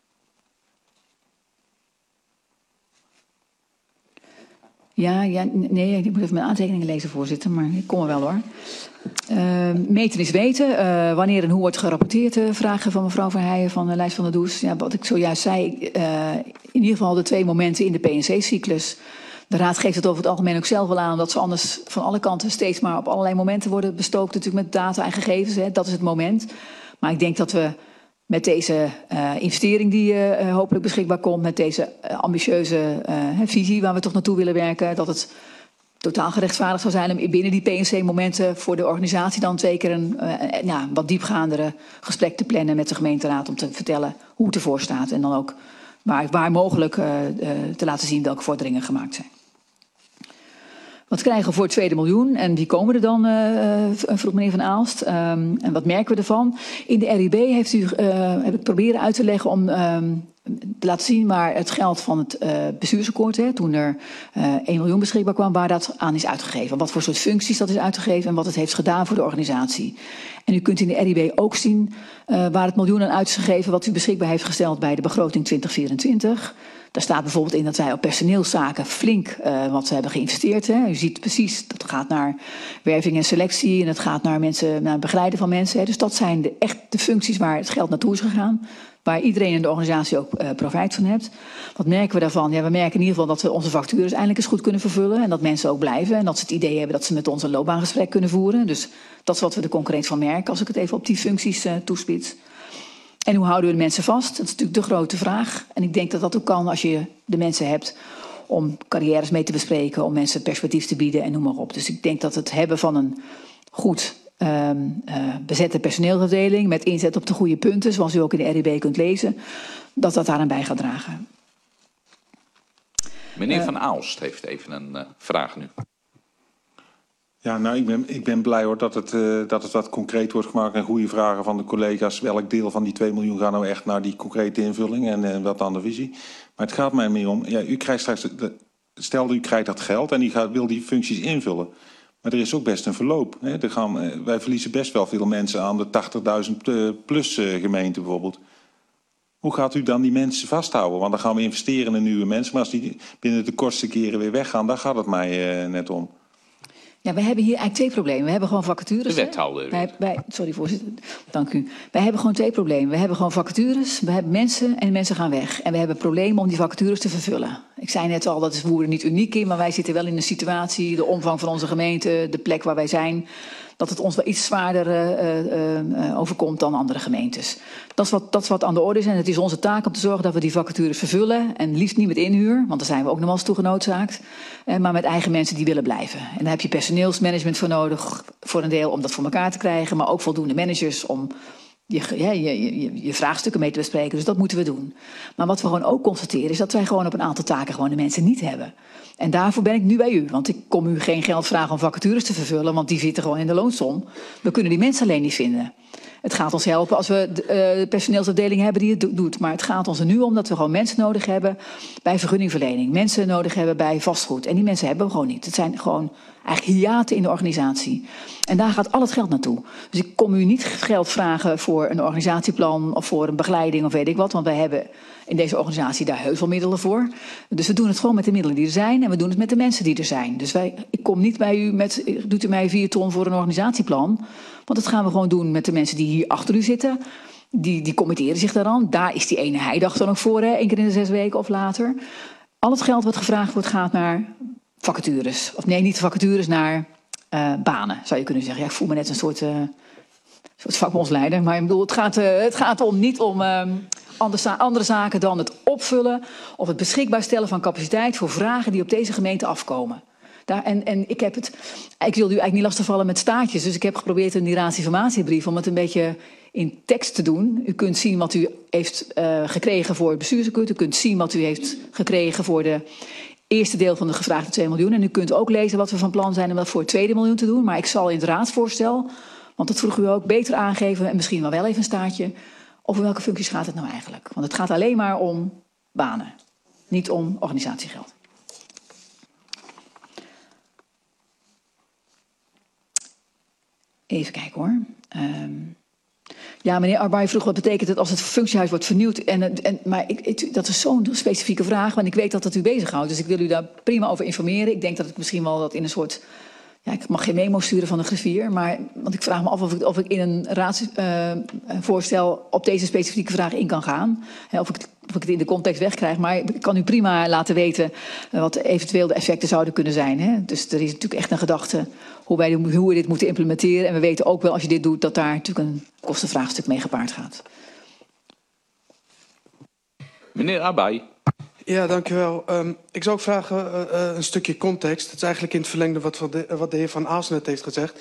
Ja, nee, ik moet even mijn aantekeningen lezen, voorzitter, maar ik kom er wel hoor. Meten is weten. Wanneer en hoe wordt gerapporteerd? Vragen van mevrouw Verheijen van de lijst van de Does. Ja, wat ik zojuist zei, in ieder geval de 2 momenten in de PNC-cyclus. De Raad geeft het over het algemeen ook zelf wel aan, omdat ze anders van alle kanten steeds maar op allerlei momenten worden bestookt, natuurlijk met data en gegevens. Hè. Dat is het moment. Maar ik denk dat we met deze investering die hopelijk beschikbaar komt, met deze ambitieuze visie waar we toch naartoe willen werken, dat het totaal gerechtvaardigd zou zijn om binnen die PNC-momenten voor de organisatie dan zeker een wat diepgaandere gesprek te plannen met de gemeenteraad om te vertellen hoe het ervoor staat en dan ook waar mogelijk te laten zien welke vorderingen gemaakt zijn. Wat krijgen we voor het 2e miljoen en wie komen er dan, vroeg meneer Van Aalst. En wat merken we ervan? In de RIB heb ik proberen uit te leggen om te laten zien waar het geld van het bestuursakkoord, toen er 1 miljoen beschikbaar kwam, waar dat aan is uitgegeven. Wat voor soort functies dat is uitgegeven en wat het heeft gedaan voor de organisatie. En u kunt in de RIB ook zien waar het miljoen aan uit is gegeven wat u beschikbaar heeft gesteld bij de begroting 2024. Daar staat bijvoorbeeld in dat wij op personeelszaken flink wat hebben geïnvesteerd. Hè. U ziet precies, dat gaat naar werving en selectie en het gaat naar het begeleiden van mensen. Hè. Dus dat zijn echt de functies waar het geld naartoe is gegaan. Waar iedereen in de organisatie ook profijt van heeft. Wat merken we daarvan? Ja, we merken in ieder geval dat we onze vacatures eindelijk eens goed kunnen vervullen. En dat mensen ook blijven. En dat ze het idee hebben dat ze met ons een loopbaangesprek kunnen voeren. Dus dat is wat we er concreet van merken als ik het even op die functies toespits. En hoe houden we de mensen vast? Dat is natuurlijk de grote vraag. En ik denk dat dat ook kan als je de mensen hebt om carrières mee te bespreken, om mensen perspectief te bieden en noem maar op. Dus ik denk dat het hebben van een goed bezette personeelsafdeling met inzet op de goede punten, zoals u ook in de RIB kunt lezen, dat dat daaraan bij gaat dragen. Meneer Van Aalst heeft even een vraag nu. Ja, nou, ik ben blij hoor dat het wat concreet wordt gemaakt en goede vragen van de collega's. Welk deel van die 2 miljoen gaat nou echt naar die concrete invulling en wat aan de visie. Maar het gaat mij meer om, ja, u krijgt straks, stel u krijgt dat geld en u wil die functies invullen. Maar er is ook best een verloop. Hè. Wij verliezen best wel veel mensen aan de 80.000 plus gemeente bijvoorbeeld. Hoe gaat u dan die mensen vasthouden? Want dan gaan we investeren in nieuwe mensen. Maar als die binnen de kortste keren weer weggaan, dan gaat het mij net om. Ja, we hebben hier eigenlijk 2 problemen. We hebben gewoon vacatures. De wethouder. Sorry voorzitter, dank u. Wij hebben gewoon 2 problemen. We hebben gewoon vacatures, we hebben mensen en mensen gaan weg. En we hebben problemen om die vacatures te vervullen. Ik zei net al, dat is Woerden niet uniek in, maar wij zitten wel in een situatie, de omvang van onze gemeente, de plek waar wij zijn, dat het ons wel iets zwaarder overkomt dan andere gemeentes. Dat is wat aan de orde is en het is onze taak om te zorgen dat we die vacatures vervullen. En liefst niet met inhuur, want daar zijn we ook nog wel eens toe genoodzaakt. Maar met eigen mensen die willen blijven. En daar heb je personeelsmanagement voor nodig, voor een deel om dat voor elkaar te krijgen. Maar ook voldoende managers om je vraagstukken mee te bespreken. Dus dat moeten we doen. Maar wat we gewoon ook constateren is dat wij gewoon op een aantal taken gewoon de mensen niet hebben. En daarvoor ben ik nu bij u. Want ik kom u geen geld vragen om vacatures te vervullen, want die zitten gewoon in de loonsom. We kunnen die mensen alleen niet vinden. Het gaat ons helpen als we de personeelsafdeling hebben die het doet. Maar het gaat ons er nu om dat we gewoon mensen nodig hebben bij vergunningverlening. Mensen nodig hebben bij vastgoed. En die mensen hebben we gewoon niet. Het zijn gewoon eigenlijk hiaten in de organisatie. En daar gaat al het geld naartoe. Dus ik kom u niet geld vragen voor een organisatieplan of voor een begeleiding of weet ik wat. Want wij hebben in deze organisatie daar heel veel middelen voor. Dus we doen het gewoon met de middelen die er zijn. En we doen het met de mensen die er zijn. Dus ik kom niet bij u met, doet u mij 4 ton voor een organisatieplan. Want dat gaan we gewoon doen met de mensen die hier achter u zitten. Die committeren zich daaraan. Daar is die ene heidag dan ook voor, hè? 1 keer in de 6 weken of later. Al het geld wat gevraagd wordt gaat naar vacatures. Of nee, niet vacatures, naar banen, zou je kunnen zeggen. Ja, ik voel me net een soort vakbondsleider. Maar ik bedoel, het gaat om niet om andere zaken dan het opvullen of het beschikbaar stellen van capaciteit voor vragen die op deze gemeente afkomen. Ik wilde u eigenlijk niet lastigvallen met staartjes. Dus ik heb geprobeerd in die raadsinformatiebrief om het een beetje in tekst te doen. U kunt zien wat u heeft gekregen voor het bestuursakkoord. U kunt zien wat u heeft gekregen voor de eerste deel van de gevraagde 2 miljoen. En u kunt ook lezen wat we van plan zijn om dat voor het tweede miljoen te doen. Maar ik zal in het raadsvoorstel, want dat vroeg u ook, beter aangeven en misschien wel even een staartje. Over welke functies gaat het nou eigenlijk? Want het gaat alleen maar om banen, niet om organisatiegeld. Even kijken hoor. Ja, meneer Arbay vroeg wat betekent het als het functiehuis wordt vernieuwd. Maar dat is zo'n specifieke vraag, want ik weet dat u bezighoudt. Dus ik wil u daar prima over informeren. Ik denk dat ik misschien wel dat in een soort... Ja, ik mag geen memo sturen van de griffier, want ik vraag me af of ik in een raadsvoorstel op deze specifieke vraag in kan gaan. Of ik het in de context wegkrijg. Maar ik kan u prima laten weten wat eventueel de effecten zouden kunnen zijn. Hè? Dus er is natuurlijk echt een gedachte hoe we dit moeten implementeren. En we weten ook wel als je dit doet dat daar natuurlijk een kostenvraagstuk mee gepaard gaat. Meneer Arbay. Ja, dank u wel. Ik zou ook vragen een stukje context. Het is eigenlijk in het verlengde wat de heer Van Aas net heeft gezegd.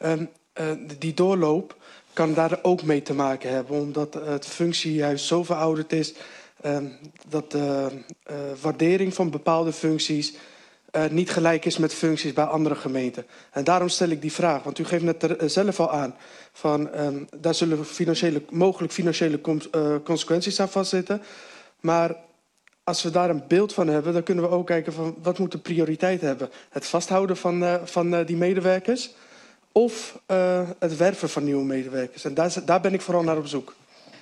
Die doorloop kan daar ook mee te maken hebben. Omdat het functiehuis zo verouderd is dat de waardering van bepaalde functies niet gelijk is met functies bij andere gemeenten. En daarom stel ik die vraag. Want u geeft net zelf al aan van daar zullen mogelijk financiële consequenties aan vastzitten. Maar als we daar een beeld van hebben, dan kunnen we ook kijken van wat moet de prioriteit hebben. Het vasthouden van die medewerkers of het werven van nieuwe medewerkers. En daar ben ik vooral naar op zoek.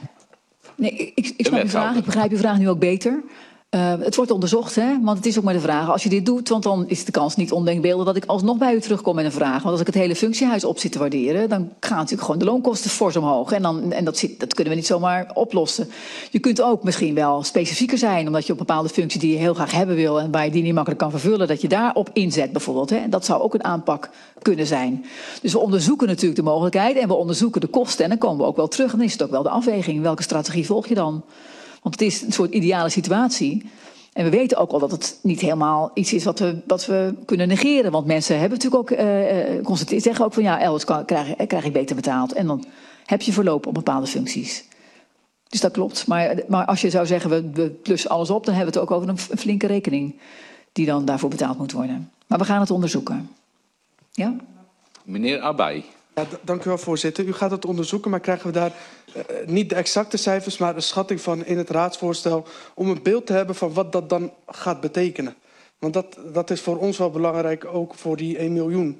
Nee, ik snap uw vraag. Ik begrijp uw vraag nu ook beter. Het wordt onderzocht, hè? Want het is ook maar de vraag. Als je dit doet, want dan is de kans niet ondenkbeeldig dat ik alsnog bij u terugkom met een vraag. Want als ik het hele functiehuis op zit te waarderen, dan gaan natuurlijk gewoon de loonkosten fors omhoog. En dat kunnen we niet zomaar oplossen. Je kunt ook misschien wel specifieker zijn, omdat je op bepaalde functie die je heel graag hebben wil en waar je die niet makkelijk kan vervullen, dat je daarop inzet bijvoorbeeld. Hè? Dat zou ook een aanpak kunnen zijn. Dus we onderzoeken natuurlijk de mogelijkheid en we onderzoeken de kosten en dan komen we ook wel terug. En dan is het ook wel de afweging. Welke strategie volg je dan? Want het is een soort ideale situatie. En we weten ook al dat het niet helemaal iets is wat we kunnen negeren. Want mensen hebben natuurlijk ook zeggen ook van ja, elders krijg ik beter betaald. En dan heb je verloop op bepaalde functies. Dus dat klopt. Maar als je zou zeggen we plussen alles op, dan hebben we het ook over een flinke rekening die dan daarvoor betaald moet worden. Maar we gaan het onderzoeken. Ja? Meneer Arbay. Ja, dank u wel, voorzitter. U gaat het onderzoeken, maar krijgen we daar niet de exacte cijfers, maar een schatting van in het raadsvoorstel om een beeld te hebben van wat dat dan gaat betekenen. Want dat is voor ons wel belangrijk, ook voor die 1 miljoen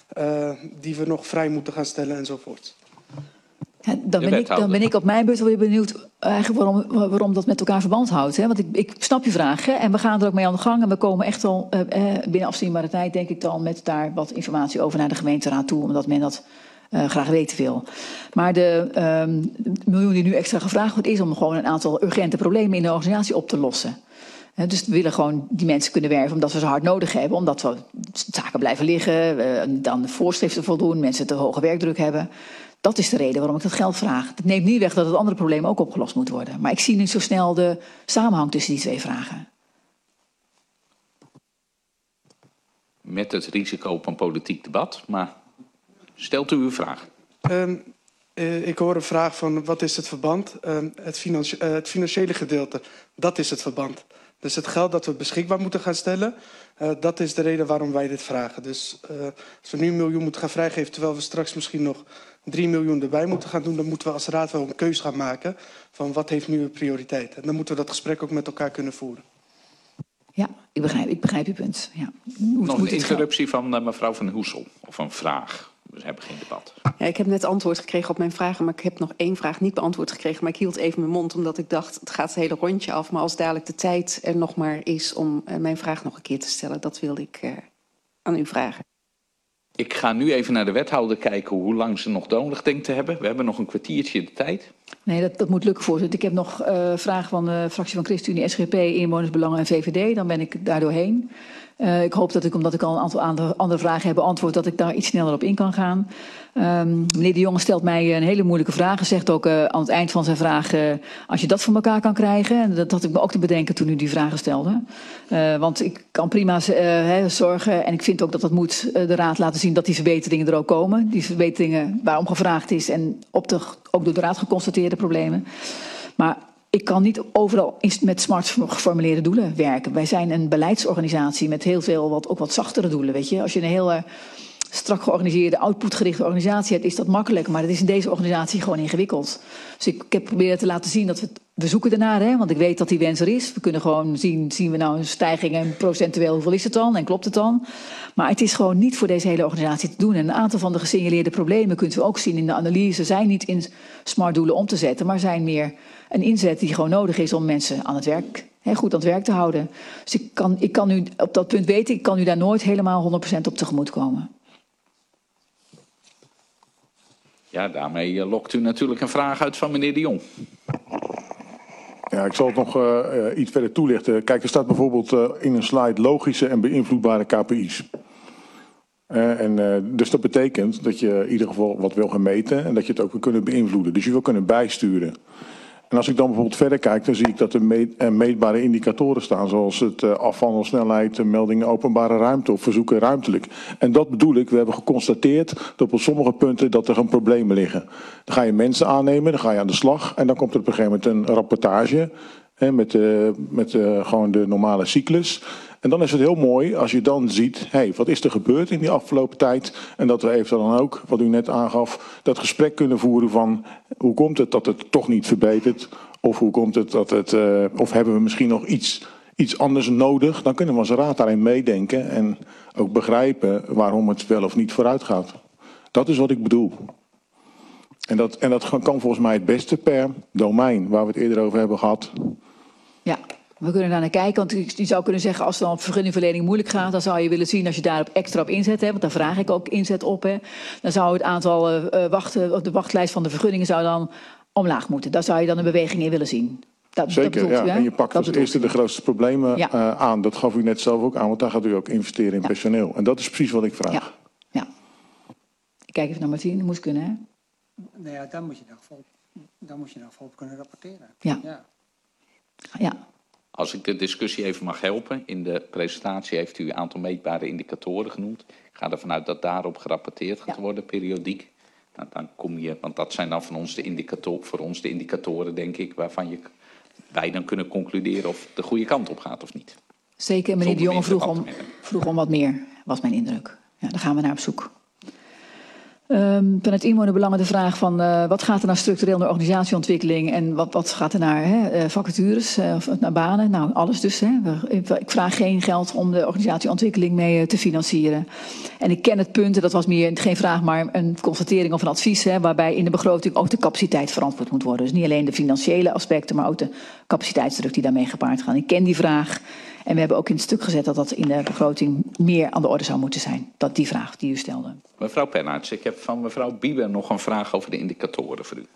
die we nog vrij moeten gaan stellen enzovoort. Ja, dan ben ik op mijn beurt wel weer benieuwd eigenlijk waarom dat met elkaar verband houdt. Hè? Want ik snap je vraag hè? En we gaan er ook mee aan de gang. En we komen echt al binnen afzienbare tijd, denk ik dan, met daar wat informatie over naar de gemeenteraad toe. Omdat men dat graag weten wil. Maar de miljoen die nu extra gevraagd wordt is om gewoon een aantal urgente problemen in de organisatie op te lossen. Dus we willen gewoon die mensen kunnen werven omdat we ze hard nodig hebben. Omdat we zaken blijven liggen, dan de voorschriften voldoen, mensen te hoge werkdruk hebben. Dat is de reden waarom ik dat geld vraag. Dat neemt niet weg dat het andere probleem ook opgelost moet worden. Maar ik zie niet zo snel de samenhang tussen die 2 vragen. Met het risico op een politiek debat, maar stelt u uw vraag. Ik hoor een vraag van wat is het verband? Het financiële gedeelte, dat is het verband. Dus het geld dat we beschikbaar moeten gaan stellen, dat is de reden waarom wij dit vragen. Dus als we nu 1 miljoen moeten gaan vrijgeven, terwijl we straks misschien nog 3 miljoen erbij moeten gaan doen, dan moeten we als raad wel een keus gaan maken van wat heeft nu een prioriteit. En dan moeten we dat gesprek ook met elkaar kunnen voeren. Ja, ik begrijp uw punt. Ja. Nog een interruptie van mevrouw Van Hoesel, of een vraag. We hebben geen debat. Ja, ik heb net antwoord gekregen op mijn vragen, maar ik heb nog 1 vraag niet beantwoord gekregen. Maar ik hield even mijn mond, omdat ik dacht, het gaat het hele rondje af. Maar als dadelijk de tijd er nog maar is om mijn vraag nog een keer te stellen, dat wilde ik aan u vragen. Ik ga nu even naar de wethouder kijken hoe lang ze nog nodig denkt te hebben. We hebben nog een kwartiertje de tijd. Nee, dat moet lukken, voorzitter. Ik heb nog vragen van de fractie van ChristenUnie, SGP, Inwonersbelangen en VVD. Dan ben ik daar doorheen. Ik hoop dat ik, omdat ik al een aantal andere vragen heb beantwoord, dat ik daar iets sneller op in kan gaan. Meneer De Jonge stelt mij een hele moeilijke vraag. Hij zegt ook aan het eind van zijn vraag, als je dat voor elkaar kan krijgen. En dat had ik me ook te bedenken toen u die vragen stelde. Want ik kan prima zorgen, en ik vind ook dat dat moet de raad laten zien dat die verbeteringen er ook komen. Die verbeteringen waarom gevraagd is en ook door de raad geconstateerde problemen. Maar ik kan niet overal met smart geformuleerde doelen werken. Wij zijn een beleidsorganisatie met heel veel ook wat zachtere doelen. Weet je? Als je een heel strak georganiseerde, outputgerichte organisatie hebt, is dat makkelijk. Maar dat is in deze organisatie gewoon ingewikkeld. Dus ik heb proberen te laten zien dat we zoeken ernaar. Hè? Want ik weet dat die wens er is. We kunnen gewoon zien we nou een stijging en procentueel hoeveel is het dan en klopt het dan. Maar het is gewoon niet voor deze hele organisatie te doen. En een aantal van de gesignaleerde problemen kunt u ook zien in de analyse. Zijn niet in smart doelen om te zetten, maar zijn meer een inzet die gewoon nodig is om mensen aan het werk, goed aan het werk te houden. Dus ik kan u op dat punt weten, ik kan u daar nooit helemaal 100% op tegemoet komen. Ja, daarmee lokt u natuurlijk een vraag uit van meneer De Jong. Ja, ik zal het nog iets verder toelichten. Kijk, er staat bijvoorbeeld in een slide logische en beïnvloedbare KPI's. Dus dat betekent dat je in ieder geval wat wil gaan meten en dat je het ook wil kunnen beïnvloeden. Dus je wil kunnen bijsturen. En als ik dan bijvoorbeeld verder kijk, dan zie ik dat er meetbare indicatoren staan, zoals het afvandelsnelheid, meldingen openbare ruimte of verzoeken ruimtelijk. En dat bedoel ik, we hebben geconstateerd dat op sommige punten dat er gewoon problemen liggen. Dan ga je mensen aannemen, dan ga je aan de slag en dan komt er op een gegeven moment een rapportage met gewoon de normale cyclus. En dan is het heel mooi als je dan ziet, wat is er gebeurd in die afgelopen tijd? En dat we even dan ook, wat u net aangaf, dat gesprek kunnen voeren van hoe komt het dat het toch niet verbetert? Of hoe komt het dat of hebben we misschien nog iets anders nodig? Dan kunnen we als raad daarin meedenken en ook begrijpen waarom het wel of niet vooruit gaat. Dat is wat ik bedoel. En dat kan volgens mij het beste per domein, waar we het eerder over hebben gehad. Ja. We kunnen daar naar kijken, want je zou kunnen zeggen, als het dan op vergunningverlening moeilijk gaat, dan zou je willen zien als je daar extra op inzet hebt, want daar vraag ik ook inzet op, dan zou het aantal de wachtlijst van de vergunningen zou dan omlaag moeten. Daar zou je dan een beweging in willen zien. Zeker, ja. En je pakt als eerste de grootste problemen aan. Dat gaf u net zelf ook aan, want daar gaat u ook investeren in personeel. En dat is precies wat ik vraag. Ja. Ik kijk even naar Martien, dat moest kunnen, hè? Nou ja, dan moet je nog volop kunnen rapporteren. Ja. Als ik de discussie even mag helpen. In de presentatie heeft u een aantal meetbare indicatoren genoemd. Ik ga ervan uit dat daarop gerapporteerd gaat worden, periodiek. Nou, dan kom je, want dat zijn dan voor ons de indicatoren, denk ik, waarvan wij dan kunnen concluderen of het de goede kant op gaat of niet. Zeker, meneer De Jonge vroeg om wat meer, was mijn indruk. Ja, daar gaan we naar op zoek. Vanuit inwonerbelangen de vraag van wat gaat er nou structureel naar organisatieontwikkeling en wat gaat er naar vacatures of naar banen? Nou, alles dus. Ik vraag geen geld om de organisatieontwikkeling mee te financieren. En ik ken het punt, en dat was meer geen vraag, maar een constatering of een advies, waarbij in de begroting ook de capaciteit verantwoord moet worden. Dus niet alleen de financiële aspecten, maar ook de capaciteitsdruk die daarmee gepaard gaan. Ik ken die vraag. En we hebben ook in het stuk gezet dat dat in de begroting meer aan de orde zou moeten zijn. Dat die vraag die u stelde. Mevrouw Pennaerts, ik heb van mevrouw Bieber nog een vraag over de indicatoren voor u.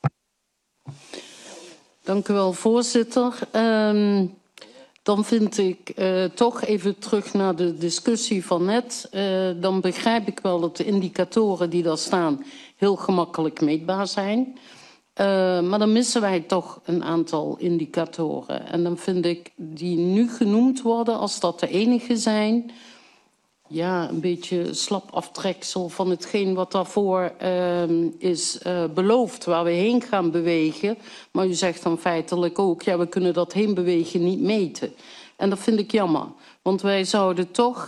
Dank u wel, voorzitter. Dan vind ik toch even terug naar de discussie van net. Dan begrijp ik wel dat de indicatoren die daar staan heel gemakkelijk meetbaar zijn. Maar dan missen wij toch een aantal indicatoren. En dan vind ik die nu genoemd worden, als dat de enige zijn, ja, een beetje slap aftreksel van hetgeen wat daarvoor is beloofd, waar we heen gaan bewegen. Maar u zegt dan feitelijk ook, ja, we kunnen dat heen bewegen niet meten. En dat vind ik jammer, want wij zouden toch...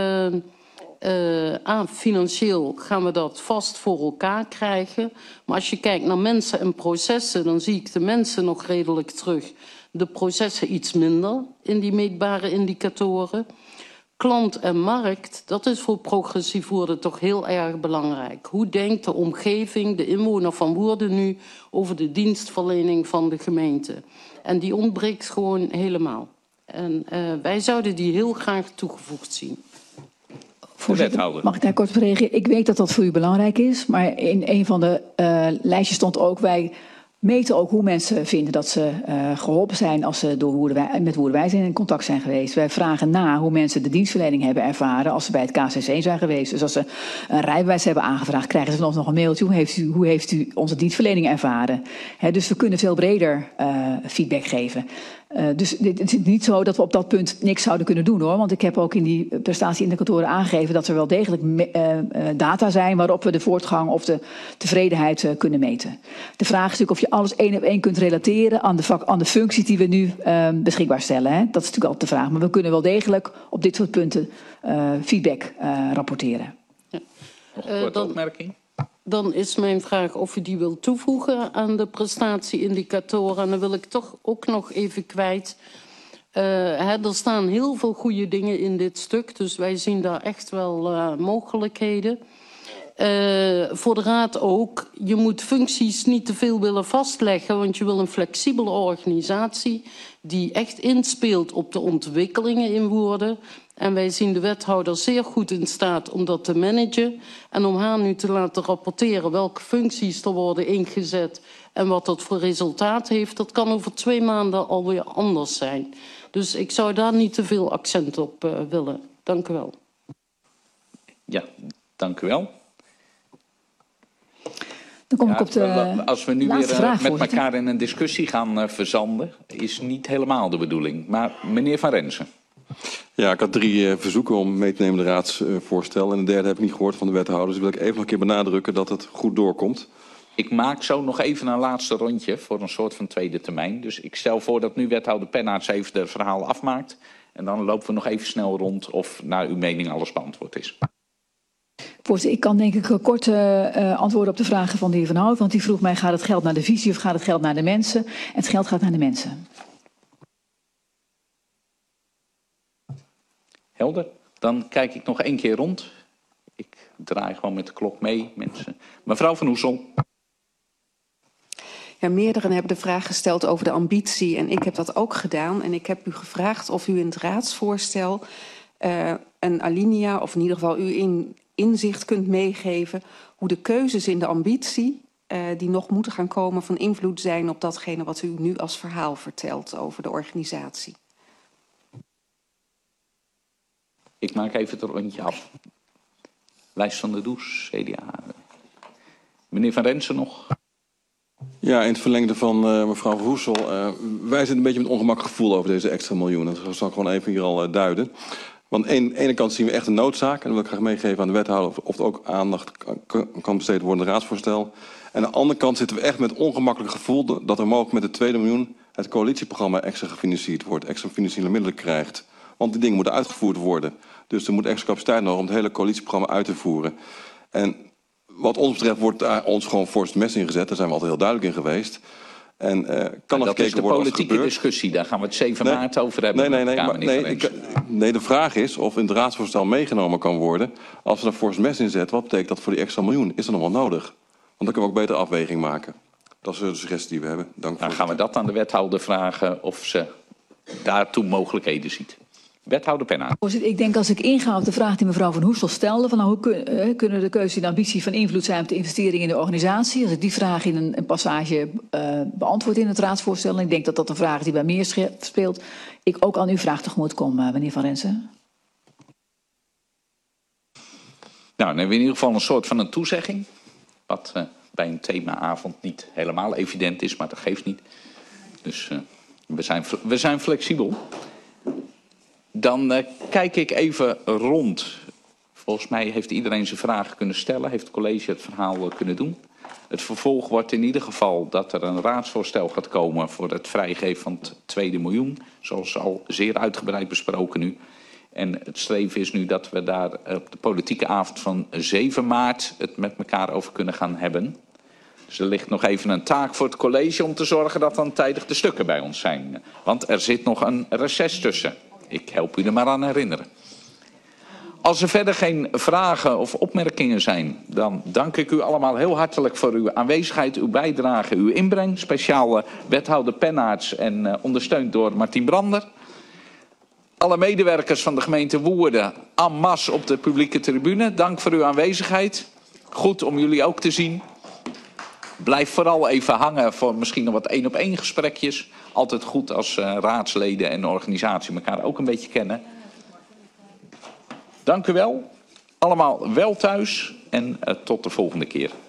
financieel gaan we dat vast voor elkaar krijgen. Maar als je kijkt naar mensen en processen, dan zie ik de mensen nog redelijk terug. De processen iets minder in die meetbare indicatoren. Klant en markt, dat is voor progressief Woerden toch heel erg belangrijk. Hoe denkt de omgeving, de inwoner van Woerden nu over de dienstverlening van de gemeente? En die ontbreekt gewoon helemaal. En wij zouden die heel graag toegevoegd zien. Voorzitter, mag ik daar kort op reageren? Ik weet dat dat voor u belangrijk is, maar in een van de lijstjes stond ook... wij meten ook hoe mensen vinden dat ze geholpen zijn als ze met Woerdenwijs in contact zijn geweest. Wij vragen na hoe mensen de dienstverlening hebben ervaren als ze bij het KCC zijn geweest. Dus als ze een rijbewijs hebben aangevraagd, krijgen ze van ons nog een mailtje. Hoe heeft u onze dienstverlening ervaren? Dus we kunnen veel breder feedback geven. Dus het is niet zo dat we op dat punt niks zouden kunnen doen, hoor. Want ik heb ook in die prestatieindicatoren aangegeven dat er wel degelijk data zijn waarop we de voortgang of de tevredenheid kunnen meten. De vraag is natuurlijk of je alles één op één kunt relateren aan de functies die we nu beschikbaar stellen. Hè. Dat is natuurlijk altijd de vraag. Maar we kunnen wel degelijk op dit soort punten feedback rapporteren. Ja. Nog een korte opmerking? Dan is mijn vraag of u die wil toevoegen aan de prestatieindicatoren. En dan wil ik toch ook nog even kwijt. Er staan heel veel goede dingen in dit stuk. Dus wij zien daar echt wel mogelijkheden. Voor de Raad ook. Je moet functies niet te veel willen vastleggen. Want je wil een flexibele organisatie die echt inspeelt op de ontwikkelingen in Woerden. En wij zien de wethouder zeer goed in staat om dat te managen. En om haar nu te laten rapporteren welke functies er worden ingezet en wat dat voor resultaat heeft, dat kan over 2 maanden alweer anders zijn. Dus ik zou daar niet te veel accent op willen. Dank u wel. Ja, dank u wel. Dan kom ik op de als we nu weer vraag, met elkaar in een discussie gaan verzanden, is niet helemaal de bedoeling. Maar meneer Van Rensen. Ja, ik had 3 verzoeken om mee te nemen de raadsvoorstel. En de derde heb ik niet gehoord van de wethouder. Dus wil ik even nog een keer benadrukken dat het goed doorkomt. Ik maak zo nog even een laatste rondje voor een soort van tweede termijn. Dus ik stel voor dat nu wethouder Pennaerts even het verhaal afmaakt. En dan lopen we nog even snel rond of naar uw mening alles beantwoord is. Voorzitter, ik kan denk ik kort antwoorden op de vragen van de heer Van Hout. Want die vroeg mij, gaat het geld naar de visie of gaat het geld naar de mensen? En het geld gaat naar de mensen. Helder. Dan kijk ik nog 1 keer rond. Ik draai gewoon met de klok mee, mensen. Mevrouw Van Oessel. Ja, meerderen hebben de vraag gesteld over de ambitie en ik heb dat ook gedaan. En ik heb u gevraagd of u in het raadsvoorstel een alinea, of in ieder geval uw inzicht kunt meegeven hoe de keuzes in de ambitie die nog moeten gaan komen van invloed zijn op datgene wat u nu als verhaal vertelt over de organisatie. Ik maak even het rondje af. Lijst van der Does, CDA. Meneer Van Rensen nog. Ja, in het verlengde van mevrouw Van Oessel. Wij zitten een beetje met ongemak gevoel over deze extra miljoen. Dat zal ik gewoon even hier al duiden. Want aan de ene kant zien we echt een noodzaak. En dan wil ik graag meegeven aan de wethouder of er ook aandacht kan besteed worden in het raadsvoorstel. En aan de andere kant zitten we echt met ongemakkelijk gevoel dat er mogelijk met de 2 miljoen het coalitieprogramma extra gefinancierd wordt. Extra financiële middelen krijgt. Want die dingen moeten uitgevoerd worden. Dus er moet extra capaciteit nodig om het hele coalitieprogramma uit te voeren. En wat ons betreft wordt daar ons gewoon voor het mes ingezet. Daar zijn we altijd heel duidelijk in geweest. En kan er gekeken worden dat is de politieke discussie. Daar gaan we het 7 maart over hebben. Nee, de vraag is of in het raadsvoorstel meegenomen kan worden. Als we daar voor het mes in zetten, wat betekent dat voor die extra miljoen? Is er nog wel nodig? Want dan kunnen we ook beter afweging maken. Dat is de suggestie die we hebben. Dank Dan gaan we dat aan de wethouder vragen of ze daartoe mogelijkheden ziet. Wethouder Pennaerts. Voorzitter, ik denk als ik inga op de vraag die mevrouw Van Oessel stelde, van hoe kunnen de keuze en de ambitie van invloed zijn op de investering in de organisatie, als ik die vraag in een passage beantwoord in het raadsvoorstel, en ik denk dat dat een vraag is die bij meer speelt, ik ook aan uw vraag tegemoet kom, meneer Van Rensen. Nou, dan hebben we in ieder geval een soort van een toezegging, wat bij een themaavond niet helemaal evident is, maar dat geeft niet. Dus we zijn flexibel. Dan kijk ik even rond Volgens mij heeft iedereen zijn vragen kunnen stellen. Heeft het college het verhaal kunnen doen. Het vervolg wordt in ieder geval dat er een raadsvoorstel gaat komen voor het vrijgeven van het tweede miljoen. Zoals al zeer uitgebreid besproken nu. En het streven is nu dat we daar op de politieke avond van 7 maart het met elkaar over kunnen gaan hebben. Dus er ligt nog even een taak voor het college om te zorgen dat dan tijdig de stukken bij ons zijn. Want er zit nog een reces tussen. Ik help u er maar aan herinneren. Als er verder geen vragen of opmerkingen zijn, dan dank ik u allemaal heel hartelijk voor uw aanwezigheid, uw bijdrage, uw inbreng. Speciaal wethouder Pennaerts en ondersteund door Martien Brander. Alle medewerkers van de gemeente Woerden en masse op de publieke tribune. Dank voor uw aanwezigheid. Goed om jullie ook te zien. Blijf vooral even hangen voor misschien nog wat 1-op-1 gesprekjes. Altijd goed als raadsleden en de organisatie elkaar ook een beetje kennen. Dank u wel. Allemaal wel thuis en tot de volgende keer.